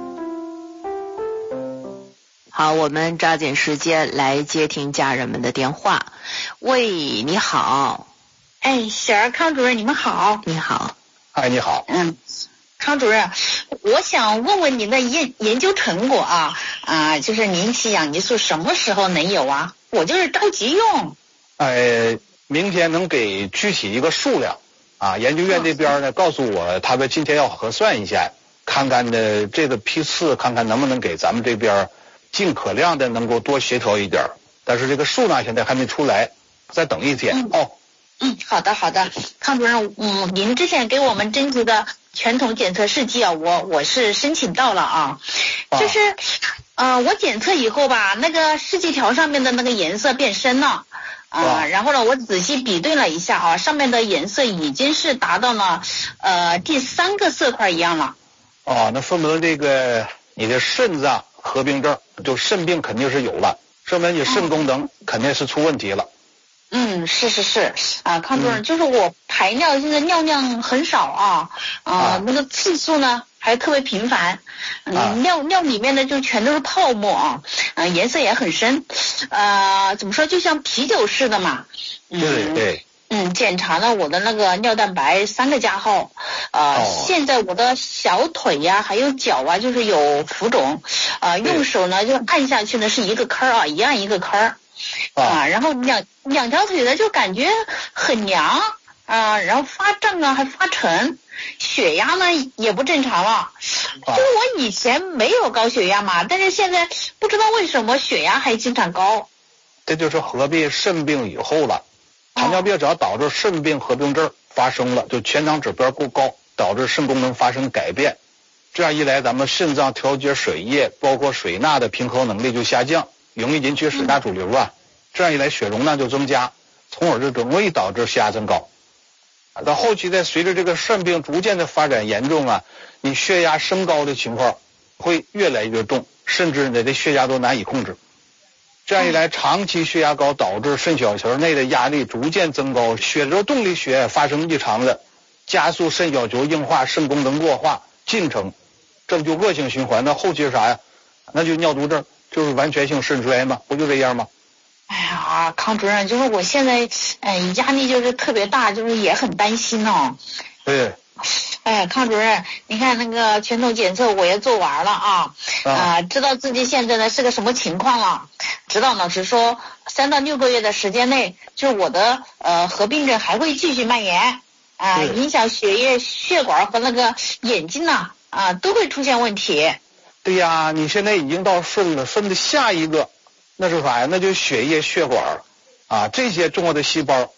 S3: 好，我们抓紧时间来接听家人们的电话。喂，你好。
S8: 哎，小儿康主任，你们好。
S3: 你好。
S7: 哎，你好。
S8: 嗯，康主任，我想问问您的研研究成果啊啊，就是零期氧激素什么时候能有啊？我就是着急用。
S7: 哎，明天能给具体一个数量啊？研究院这边呢，告诉我他们今天要核算一下，看看呢这个批次，看看能不能给咱们这边尽可量的能够多协调一点，但是这个数量现在还没出来，再等一天、
S8: 嗯、
S7: 哦。
S8: 嗯，好的好的，康主任，嗯，您之前给我们征集的全统检测试剂啊，我我是申请到了啊，就是，呃，我检测以后吧，那个试剂条上面的那个颜色变深了。啊、呃，然后呢，我仔细比对了一下啊，上面的颜色已经是达到了呃第三个色块一样了。
S7: 哦，那说明这个你的肾脏合并症，就肾病肯定是有了，说明你肾功能肯定是出问题了。
S8: 嗯，是是是啊，康主任，嗯、就是我排尿现在尿量很少啊，啊，啊那个次数呢还特别频繁，嗯，啊、尿尿里面呢就全都是泡沫啊，嗯、呃，颜色也很深，呃，怎么说就像啤酒似的嘛。嗯、
S7: 对对。
S8: 嗯，检查了我的那个尿蛋白三个加号，呃，哦、现在我的小腿呀、啊、还有脚啊就是有浮肿，呃，用手呢就按下去呢是一个坑啊，一按一个坑。啊，然后两两条腿呢就感觉很凉啊，然后发胀啊，还发沉，血压呢也不正常了。就是我以前没有高血压嘛，但是现在不知道为什么血压还经常高。
S7: 这就是合并肾病以后了，糖尿病只要导致肾病合并症发生了，就全场指标过高，导致肾功能发生改变。这样一来，咱们肾脏调节水液，包括水钠的平衡能力就下降。容易引起水钠阻流啊，这样一来血容量就增加，从而就容易导致血压增高。到后期再随着这个肾病逐渐的发展严重啊，你血压升高的情况会越来越重，甚至你的血压都难以控制。这样一来，长期血压高导致肾小球内的压力逐渐增高，血流动力学发生异常了，加速肾小球硬化、肾功能弱化进程，这不就恶性循环？那后期是啥呀？那就尿毒症。就是完全性肾衰嘛，不就这样吗？
S8: 哎呀，康主任，就是我现在，哎，压力就是特别大，就是也很担心哦。
S7: 对。
S8: 哎，康主任，你看那个全统检测我也做完了啊，啊、呃，知道自己现在呢是个什么情况了。指导老师说，三到六个月的时间内，就是我的呃合并症还会继续蔓延，啊、呃，影响血液、血管和那个眼睛呢，啊、呃，都会出现问题。
S7: 对呀，你现在已经到肾了，肾的下一个那是啥呀？那就是血液、血管啊，这些重要的细胞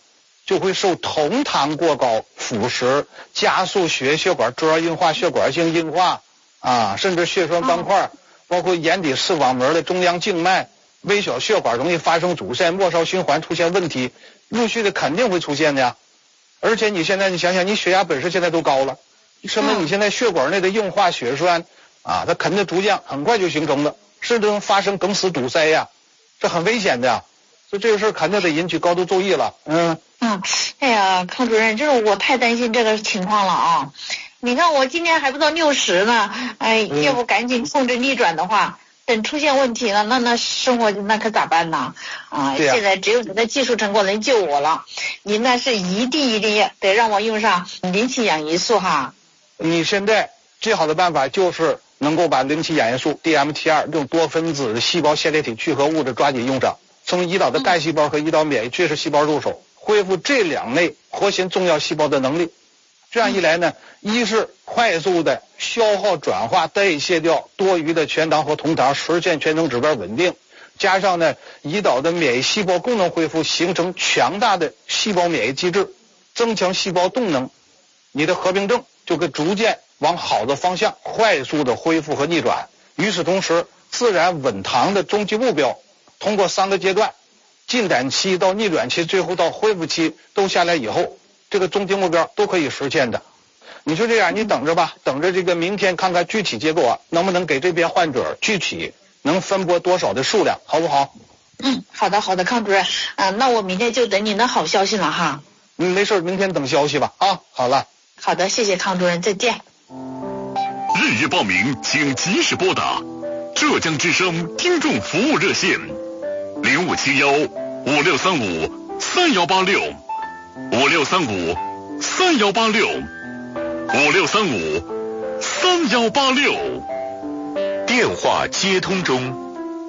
S7: 就会受酮糖过高、腐蚀，加速血血管主要硬化、血管性硬化啊，甚至血栓斑块，包括眼底视网膜的中央静脉、微小血管容易发生阻塞，末梢循环出现问题，陆续的肯定会出现的呀。而且你现在你想想，你血压本身现在都高了，说明你现在血管内的硬化血栓啊，它肯定逐渐很快就形成了，甚至能发生梗死堵塞呀，这很危险的呀。所以这个事儿肯定得引起高度注意了。嗯
S8: 嗯，哎呀，康主任，就是我太担心这个情况了啊！你看我今年还不到六十呢，哎，
S7: 嗯、
S8: 要不赶紧控制逆转的话，等出现问题了，那那生活那可咋办呢？啊，现在只有你的技术成果能救我了，您那是一定一定得让我用上零期氧胰素哈。
S7: 你现在最好的办法就是能够把零期氧胰素 D M T 二 用多分子的细胞线粒体聚合物质抓紧用上，从胰岛的干细胞和胰岛免疫缺失细胞入手，恢复这两类活性重要细胞的能力。这样一来呢，一是快速的消耗转化代谢掉多余的全糖和酮糖，实现全能指标稳定，加上呢胰岛的免疫细胞功能恢复，形成强大的细胞免疫机制，增强细胞动能，你的合并症就会逐渐往好的方向快速的恢复和逆转。与此同时，自然稳糖的终极目标通过三个阶段，进展期到逆转期，最后到恢复期都下来以后，这个终极目标都可以实现的。你就这样，你等着吧，等着这个明天看看具体结果能不能给这边患者具体能分拨多少的数量，好不好？
S8: 嗯，好的好的，康主任，啊，那我明天就等你的好消息了哈。
S7: 嗯，没事，明天等消息吧啊。好了，
S8: 好的，谢谢康主任，再见。
S1: 预约报名请及时拨打浙江之声听众服务热线零五七幺五六三五三幺八六五六三五三幺八六五六三五三幺八六。电话接通中。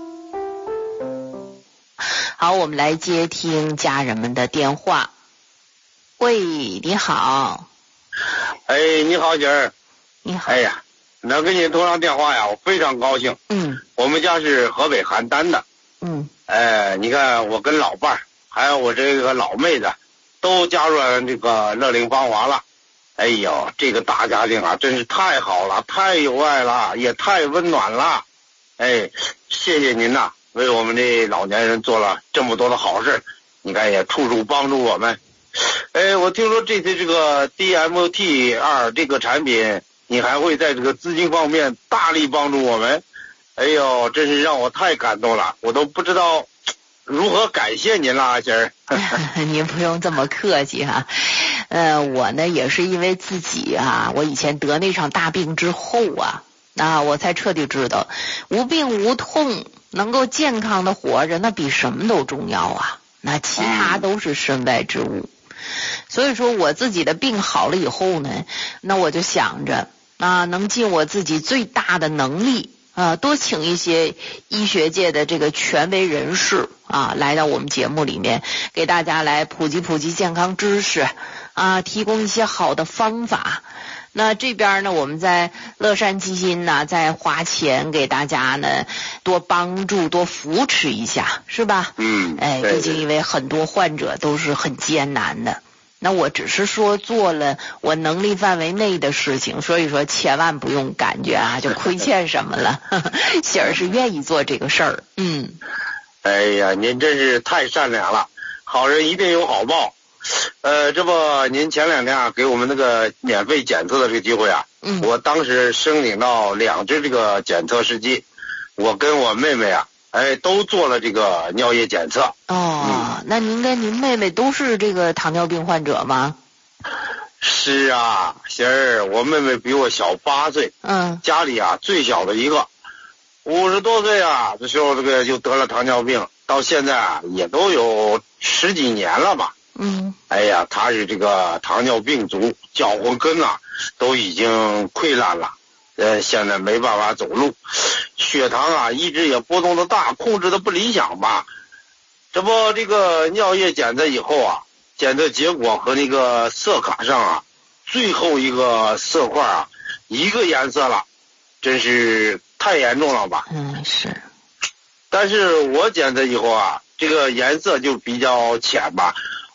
S3: 好，我们来接听家人们的电话。喂，你好。
S9: 哎，你好，姐儿。
S3: 你好。
S9: 哎呀，能跟你通上电话呀，我非常高兴。
S3: 嗯。
S9: 我们家是河北邯郸的。
S3: 嗯。
S9: 哎，你看我跟老伴儿还有我这个老妹子都加入了这个乐龄芳华了。哎呦，这个大家庭啊，真是太好了，太有爱了，也太温暖了。哎，谢谢您呐，为我们这老年人做了这么多的好事，你看也处处帮助我们。哎，我听说这次这个 D M T 二 这个产品，你还会在这个资金方面大力帮助我们。哎呦，真是让我太感动了，我都不知道如何感谢您了，阿姐儿。
S3: 您不用这么客气哈、啊。呃，我呢也是因为自己啊，我以前得那场大病之后啊，啊，我才彻底知道，无病无痛，能够健康的活着，那比什么都重要啊。那其他都是身外之物。所以说我自己的病好了以后呢，那我就想着啊，能尽我自己最大的能力啊，多请一些医学界的这个权威人士啊，来到我们节目里面，给大家来普及普及健康知识啊，提供一些好的方法。那这边呢，我们在乐善基金呢，在花钱给大家呢多帮助多扶持一下，是吧？
S9: 嗯，
S3: 哎，毕竟因为很多患者都是很艰难的。那我只是说做了我能力范围内的事情，所以说千万不用感觉啊就亏欠什么了。喜儿是愿意做这个事儿。嗯。
S9: 哎呀，您真是太善良了，好人一定有好报。呃，这不，您前两天啊给我们那个免费检测的这个机会啊，
S3: 嗯，
S9: 我当时申请到两支这个检测试剂，我跟我妹妹啊，哎，都做了这个尿液检测。
S3: 哦，嗯、那您跟您妹妹都是这个糖尿病患者吗？
S9: 是啊，贤儿，我妹妹比我小八岁，
S3: 嗯，
S9: 家里啊最小的一个，五十多岁啊，这时候这个就得了糖尿病，到现在啊也都有十几年了吧。
S3: 嗯，
S9: 哎呀，他是这个糖尿病足，脚后跟啊都已经溃烂了，呃，现在没办法走路，血糖啊一直也波动的大，控制的不理想吧。这不，这个尿液检测以后啊，检测结果和那个色卡上啊，最后一个色块啊，一个颜色了，真是太严重了吧？
S3: 嗯，是。
S9: 但是我检测以后啊，这个颜色就比较浅吧。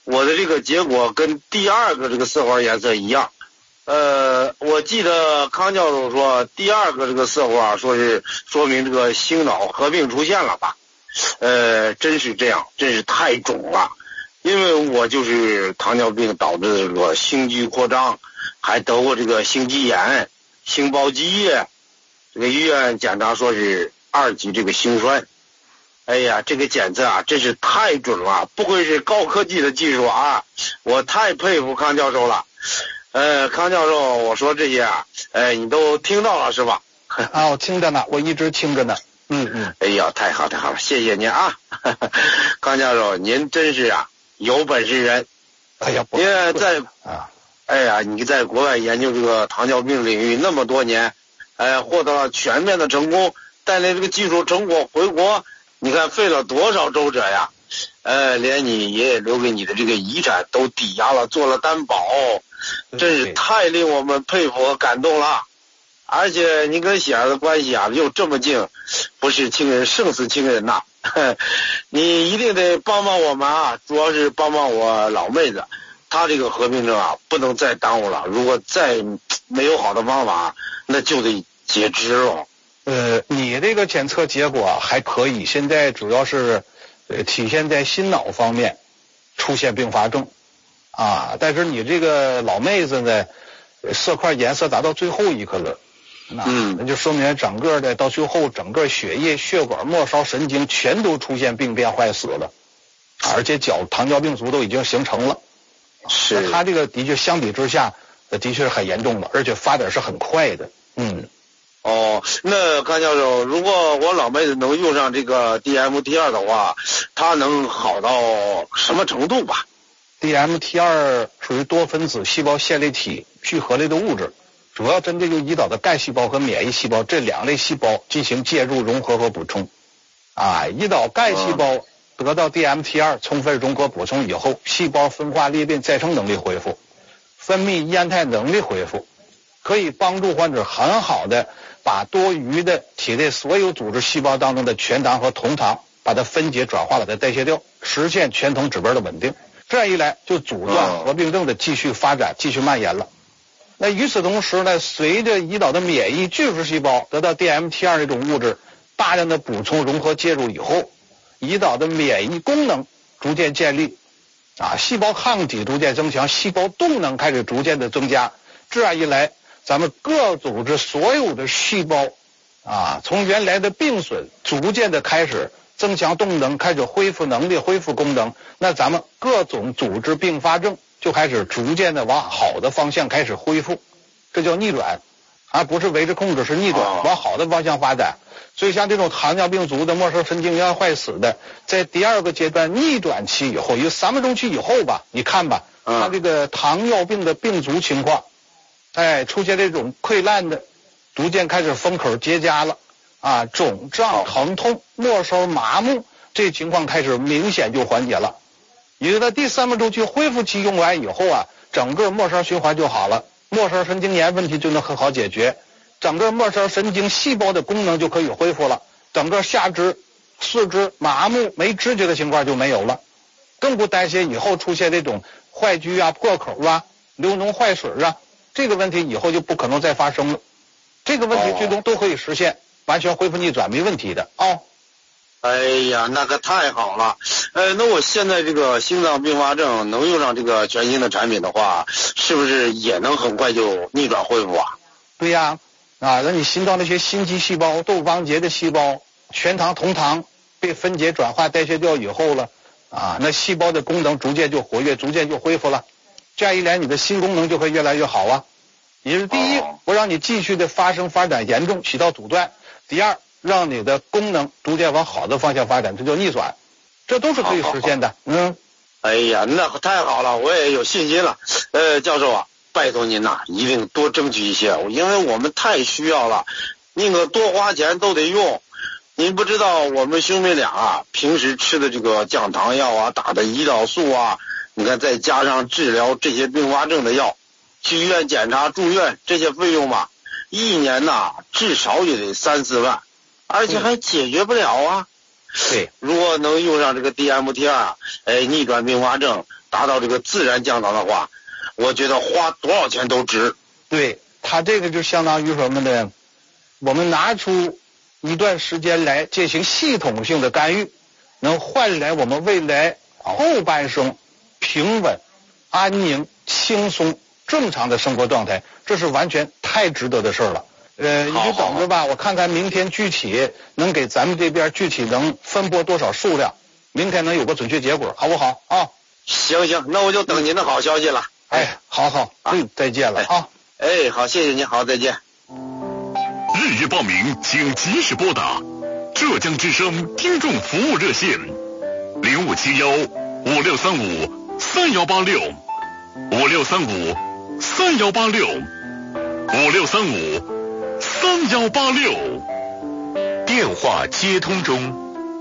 S9: 我的这个结果跟第二个这个色环颜色一样。呃，我记得康教授说第二个这个色环说是说明这个心脑合并出现了吧？呃，真是这样，真是太肿了。因为我就是糖尿病导致的这个心肌扩张，还得过这个心肌炎、心包积液，这个医院检查说是二级这个心衰。哎呀，这个检测啊，真是太准了，不愧是高科技的技术啊！我太佩服康教授了。呃，康教授，我说这些啊，哎，你都听到了是吧？
S7: 啊，我听着呢，我一直听着呢。嗯嗯。
S9: 哎呀，太好太好了，谢谢您啊，康教授，您真是啊有本事人。
S7: 哎呀，
S9: 因为在
S7: 啊，
S9: 哎呀，你在国外研究这个糖尿病领域那么多年，哎，获得了全面的成功，带来这个技术成果回国，你看费了多少周折呀？呃，连你爷爷留给你的这个遗产都抵押了，做了担保，真是太令我们佩服和感动了。而且你跟喜儿的关系啊又这么近，不是亲人胜似亲人呐、啊。你一定得帮帮我们啊，主要是帮帮我老妹子，她这个合并症啊不能再耽误了，如果再没有好的方法，那就得截肢了。
S7: 呃，你这个检测结果还可以，现在主要是呃体现在心脑方面出现并发症啊，但是你这个老妹子呢，色块颜色达到最后一个了。那那就说明整个的到最后，整个血液、血管、末梢神经全都出现病变坏死了，而且脚糖尿病足都已经形成了。
S9: 是，
S7: 那他这个的确相比之下，的确是很严重的，而且发展是很快的。嗯。
S9: 哦，那康教授，如果我老妹子能用上这个 D M T 二 的话，她能好到什么程度吧
S7: ？D M T 二 属于多分子细胞线粒体聚合类的物质。主要针对就胰岛的干细胞和免疫细胞这两类细胞进行介入融合和补充。啊，胰岛干细胞得到 D M T 二 充分融合补充以后，细胞分化裂变再生能力恢复，分泌液态能力恢复，可以帮助患者很好的把多余的体内所有组织细胞当中的全糖和酮糖把它分解转化把它代谢掉，实现全酮指标的稳定。这样一来就阻断合并症的继续发展、继续蔓延了。那与此同时呢，随着胰岛的免疫巨噬细胞得到 D M T 二 这种物质大量的补充融合介入以后，胰岛的免疫功能逐渐建立，啊，细胞抗体逐渐增强，细胞动能开始逐渐的增加。这样一来，咱们各组织所有的细胞啊，从原来的病损逐渐的开始增强动能，开始恢复能力、恢复功能，那咱们各种组织并发症就开始逐渐的往好的方向开始恢复，这叫逆转，而不是维持控制，是逆转，往好的方向发展。所以像这种糖尿病足的、末梢神经元坏死的，在第二个阶段逆转期以后，有三分钟期以后吧，你看吧，他这个糖尿病的病足情况，哎，出现这种溃烂的，逐渐开始封口结痂了，啊，肿胀、疼痛、末梢麻木，这情况开始明显就缓解了。也就在第三个周期恢复期用完以后啊，整个末梢循环就好了，末梢神经炎问题就能很好解决，整个末梢神经细胞的功能就可以恢复了，整个下肢、四肢麻木没知觉的情况就没有了，更不担心以后出现这种坏疽啊、破口啊、流脓坏水啊，这个问题以后就不可能再发生了。这个问题最终都可以实现完全恢复逆转，没问题的啊。哦
S9: 哎呀，那可太好了！呃，那我现在这个心脏并发症能用上这个全新的产品的话，是不是也能很快就逆转恢复啊？
S7: 对呀，啊，那你心脏那些心肌细胞、窦房结的细胞，全糖、酮糖被分解、转化、代谢掉以后了，啊，那细胞的功能逐渐就活跃，逐渐就恢复了。这样一来，你的心功能就会越来越好啊。也是第一，不让你继续的发生发展严重，起到阻断；第二，让你的功能逐渐往好的方向发展，这叫逆转，这都是可以实现的。嗯，
S9: 哎呀，那太好了，我也有信心了。呃，教授啊，拜托您呐、啊，一定多争取一些，因为我们太需要了，宁可多花钱都得用。您不知道我们兄妹俩啊，平时吃的这个降糖药啊，打的胰岛素啊，你看再加上治疗这些并发症的药，去医院检查、住院这些费用嘛，一年呐至少也得三四万。而且还解决不了啊！
S7: 对，
S9: 如果能用上这个 D M T 二，哎，逆转并发症， 达到这个自然降糖的话，我觉得花多少钱都值。
S7: 对，它这个就相当于什么呢？我们拿出一段时间来进行系统性的干预，能换来我们未来后半生平稳、安宁、轻松、正常的生活状态，这是完全太值得的事了。呃，你就等着吧，我看看明天具体能给咱们这边具体能分拨多少数量，明天能有个准确结果，好不好啊？
S9: 行行，那我就等您的好消息了。
S7: 哎，好好，嗯，再见了啊。
S9: 哎，好，谢谢您，好，再见。
S1: 预约报名请及时拨打浙江之声听众服务热线零五七幺五六三五三幺八六五六三五三幺八六五六三五三幺八六。电话接通中。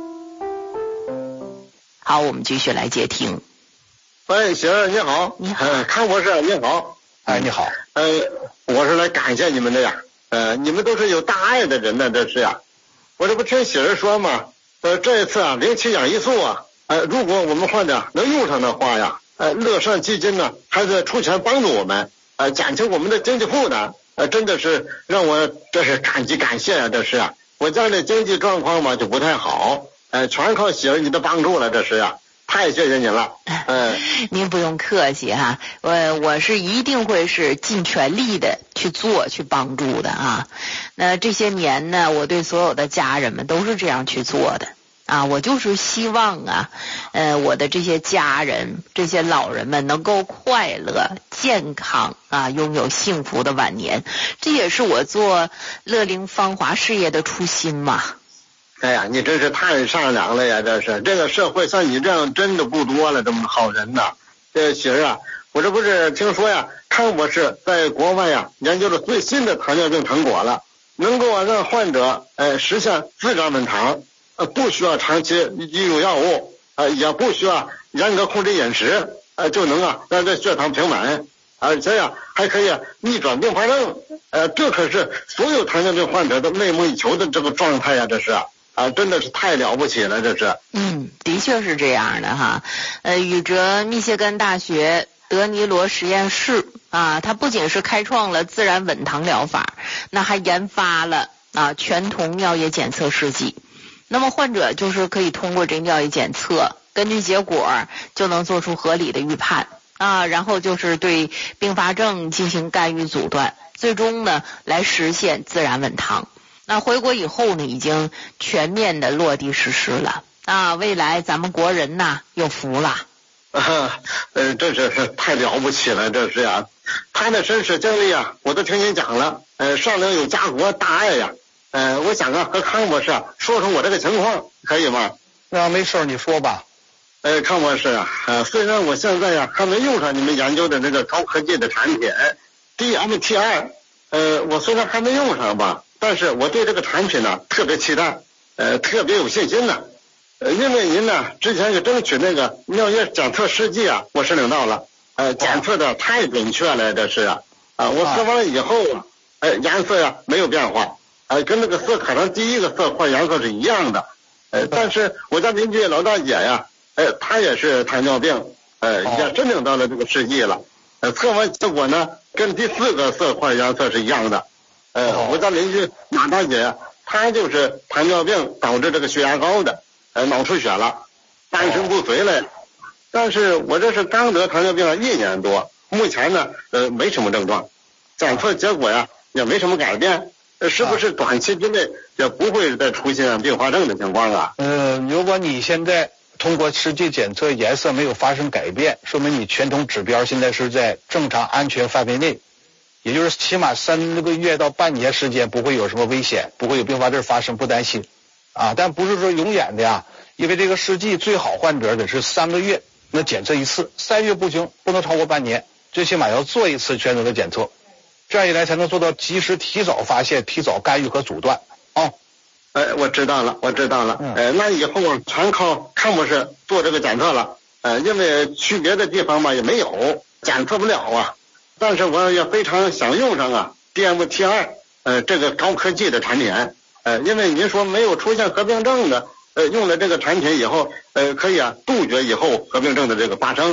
S3: 好，我们继续来接听。
S10: 喂，媳妇儿你好。
S3: 你好，
S10: 呃、康博士你好。
S7: 哎，你好。
S10: 呃，我是来感谢你们的呀。呃，你们都是有大爱的人呢，这是呀。我这不听喜儿说嘛，呃，这一次啊，零七养一素啊，呃，如果我们患者能用上的话呀，呃，乐善基金呢还是出钱帮助我们，呃，减轻我们的经济负担，呃，真的是让我这是感激感谢啊，这是啊。我家里经济状况嘛就不太好，呃，全靠喜儿你的帮助了，这是啊。太谢谢您了，嗯，
S3: 您不用客气哈，我我是一定会是尽全力的去做去帮助的啊。那这些年呢，我对所有的家人们都是这样去做的啊，我就是希望啊，呃，我的这些家人、这些老人们能够快乐、健康啊，拥有幸福的晚年，这也是我做乐龄芳华事业的初心嘛。
S10: 哎呀，你真是太善良了呀！这是这个社会像你这样真的不多了，这么好人呐。这喜儿啊，我这不是听说呀，康博士在国外呀研究了最新的糖尿病成果了，能够啊让患者呃实现自然稳糖，呃不需要长期医用药物，呃也不需要严格控制饮食，呃就能啊让这血糖平稳，而且呀还可以逆转并发症，呃这可是所有糖尿病患者都梦寐以求的这个状态呀，这是。啊，真的是太了不起了，这是。
S3: 嗯，的确是这样的哈。呃，宇哲密歇根大学德尼罗实验室啊，它不仅是开创了自然稳糖疗法，那还研发了啊全瞳尿液检测试剂。那么患者就是可以通过这尿液检测，根据结果就能做出合理的预判啊，然后就是对并发症进行干预阻断，最终呢来实现自然稳糖。那回国以后呢，已经全面的落地实施了啊！未来咱们国人呐有福了。
S10: 啊，呃，这是太了不起了，这是呀。他的身世经历啊，我都听您讲了。呃，上流有家国，大爱呀。呃，我想啊，和康博士啊说说我这个情况，可以吗？
S7: 那没事，你说吧。
S10: 呃，康博士啊，呃，虽然我现在呀还没用上你们研究的那个高科技的产品 D M T 二，呃，我虽然还没用上吧。但是我对这个产品呢特别期待，呃，特别有信心呢，呃，因为您呢之前就争取那个尿液检测试剂啊，我是领到了，呃，检测的太准确了，这是啊，啊，我测完了以后啊，呃，颜色呀没有变化，呃，跟那个色卡上第一个色块颜色是一样的，呃，但是我家邻居老大姐呀，呃，她也是糖尿病，呃，也申领到了这个试剂了，呃，测完结果呢跟第四个色块颜色是一样的。呃，我家邻居马大姐，她就是糖尿病导致这个血压高的，呃，脑出血了，半身不遂了。但是我这是刚得糖尿病一年多，目前呢，呃，没什么症状，检测结果呀也没什么改变，呃，是不是短期之内也不会再出现并发症的情况啊？
S7: 呃，如果你现在通过实际检测颜色没有发生改变，说明你全瞳指标现在是在正常安全范围内。也就是起码三个月到半年时间不会有什么危险，不会有并发症发生，不担心啊。但不是说永远的呀，因为这个试剂最好患者得是三个月那检测一次，三月不行，不能超过半年，最起码要做一次全头的检测，这样一来才能做到及时提早发现、提早干预和阻断啊。
S10: 哎，我知道了，我知道了。嗯、呃，那以后全靠康博士做这个检测了，呃，因为区别的地方嘛也没有，检测不了啊。但是我也非常想用上啊 D M T 二 呃这个高科技的产品，呃因为您说没有出现合并症的，呃用了这个产品以后，呃可以啊杜绝以后合并症的这个发生，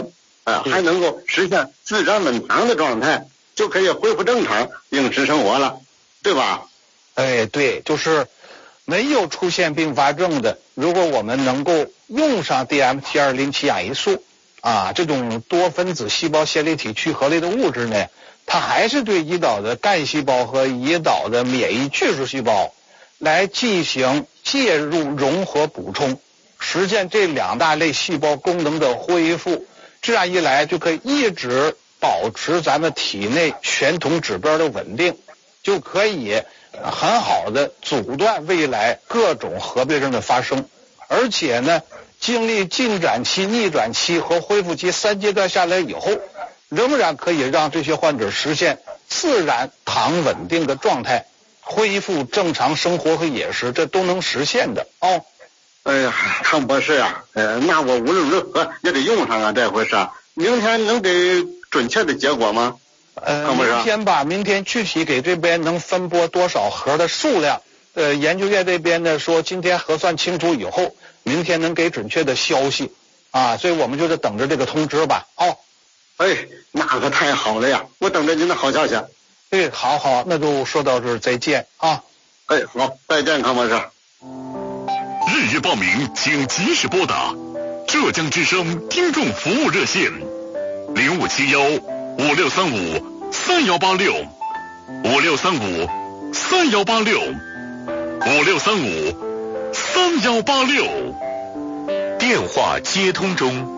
S10: 呃，还能够实现自然稳糖的状态，就可以恢复正常饮食生活了，对吧？
S7: 哎，对，就是没有出现并发症的，如果我们能够用上 D M T 二 磷气亚胰素啊，这种多分子细胞线粒体聚合类的物质呢，它还是对胰岛的干细胞和胰岛的免疫巨噬细胞来进行介入融合补充，实现这两大类细胞功能的恢复，这样一来就可以一直保持咱们体内全酮指标的稳定，就可以很好的阻断未来各种合并症的发生。而且呢，经历进展期、逆转期和恢复期三阶段下来以后，仍然可以让这些患者实现自然糖稳定的状态，恢复正常生活和饮食，这都能实现的哦。
S10: 哎呀，康博士啊，呃，那我无论如何也得用上啊，这回事。明天能给准确的结果吗？
S7: 呃，明天吧，明天具体给这边能分拨多少盒的数量，呃，研究院这边呢说今天核算清楚以后，明天能给准确的消息啊，所以我们就得等着这个通知吧。哦，
S10: 哎，那可太好了呀，我等着您的好消息。
S7: 对，好好，那就说到这儿，再见啊。
S10: 哎，好，再见，康博士。
S1: 预约报名请及时拨打浙江之声听众服务热线零五七幺五六三五三幺八六五六三五三幺八六五六三五三幺八六，电话接通中。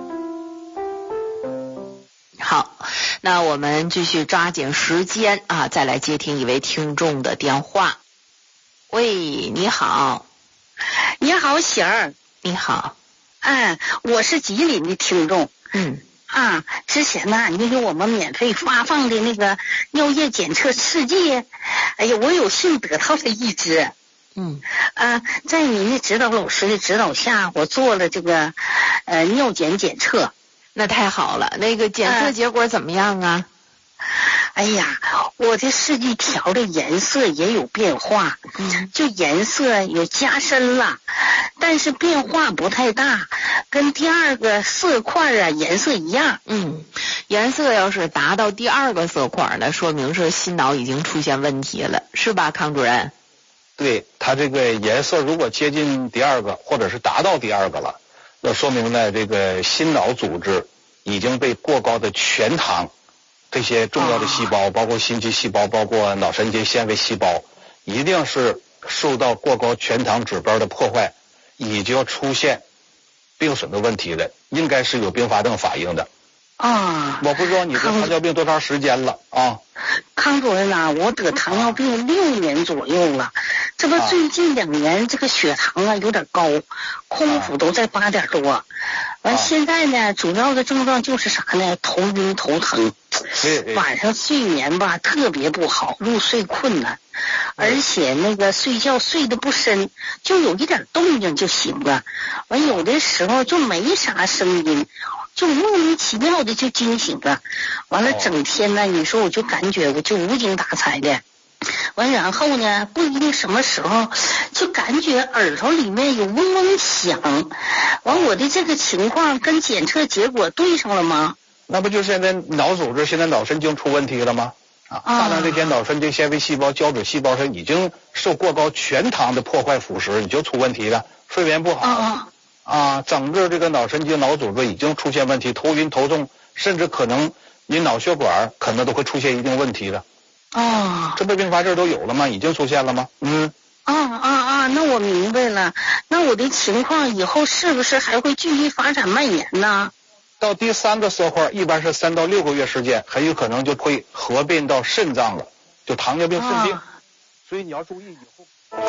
S3: 好，那我们继续抓紧时间啊，再来接听一位听众的电话。喂，你好。
S11: 你好，喜儿。
S3: 你好。
S11: 哎，我是吉林的听众。
S3: 嗯。
S11: 啊，之前呢，你给我们免费发放的那个尿液检测试剂，哎呀，我有幸得到了一支。
S3: 嗯。
S11: 啊，在您的指导老师的指导下，我做了这个呃尿检检测。
S3: 那太好了，那个检测结果怎么样啊？
S11: 哎呀，我的试剂条的颜色也有变化，
S3: 嗯，
S11: 就颜色也加深了，但是变化不太大，跟第二个色块啊颜色一样。
S3: 嗯，颜色要是达到第二个色块呢，说明是心脑已经出现问题了，是吧，康主任？
S7: 对，它这个颜色如果接近第二个，或者是达到第二个了，那说明呢，这个心脑组织已经被过高的全糖这些重要的细胞，包括心肌细胞，包括脑神经纤维细胞，一定是受到过高全糖指标的破坏，已经出现病损的问题了，应该是有并发症反应的。
S11: 啊，
S7: 我不知道你得糖尿病多长时间了啊？
S11: 康主任呐、啊，我得糖尿病六年左右了，这不最近两年这个血糖啊有点高，空腹都在八点多。完、啊、现在呢，主要的症状就是啥呢？头晕头疼，晚上睡眠吧特别不好，入睡困难，而且那个睡觉睡得不深，就有一点动静就醒了。完有的时候就没啥声音，就莫名其妙的就惊醒了。完了整天呢，你说我就感觉我就无精打采的。完然后呢，不一定什么时候就感觉耳朵里面有嗡嗡响。完我的这个情况跟检测结果对上了吗？
S7: 那不就现在脑组织现在脑神经出问题了吗？啊，大量这些脑神经纤维细胞、胶质细胞上已经受过高全糖的破坏腐蚀，已经出问题了，睡眠不好。
S11: 啊
S7: 啊，整个这个脑神经、脑组织已经出现问题，头晕头重，甚至可能你脑血管可能都会出现一定问题的。
S11: 哦，
S7: 这不并发症都有了吗？已经出现了吗？嗯。
S11: 啊啊啊！那我明白了。那我的情况以后是不是还会继续发展蔓延呢？
S7: 到第三个色块，一般是三到六个月时间，很有可能就会合并到肾脏了，就糖尿病肾病。啊、所以你要注意以后。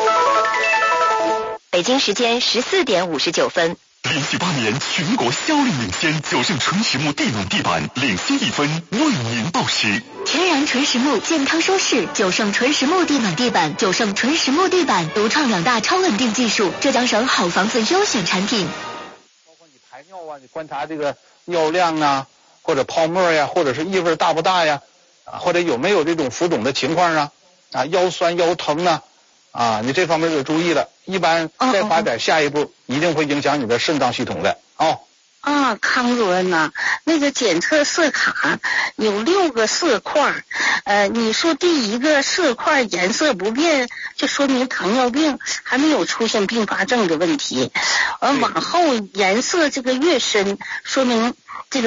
S4: 北京时间十四点五十九分。
S1: 连续八年全国销量领先，九盛纯实木地暖地板领先一分，为您报时。
S4: 天然纯实木，健康舒适，九盛纯实木地暖地板，九盛纯实木地板独创两大超稳定技术，浙江省好房子优选产品。
S7: 包括你排尿啊，你观察这个尿量啊，或者泡沫呀、啊，或者是异味大不大呀，啊，或者有没有这种浮肿的情况啊，啊，腰酸腰疼啊。啊，你这方面就注意了，一般再发展下一步，一定会影响你的肾脏系统的哦。
S11: 啊，康主任呐，那个检测色卡有六个色块，呃，你说第一个色块颜色不变，就说明糖尿病还没有出现并发症的问题，而往后颜色这个越深，说明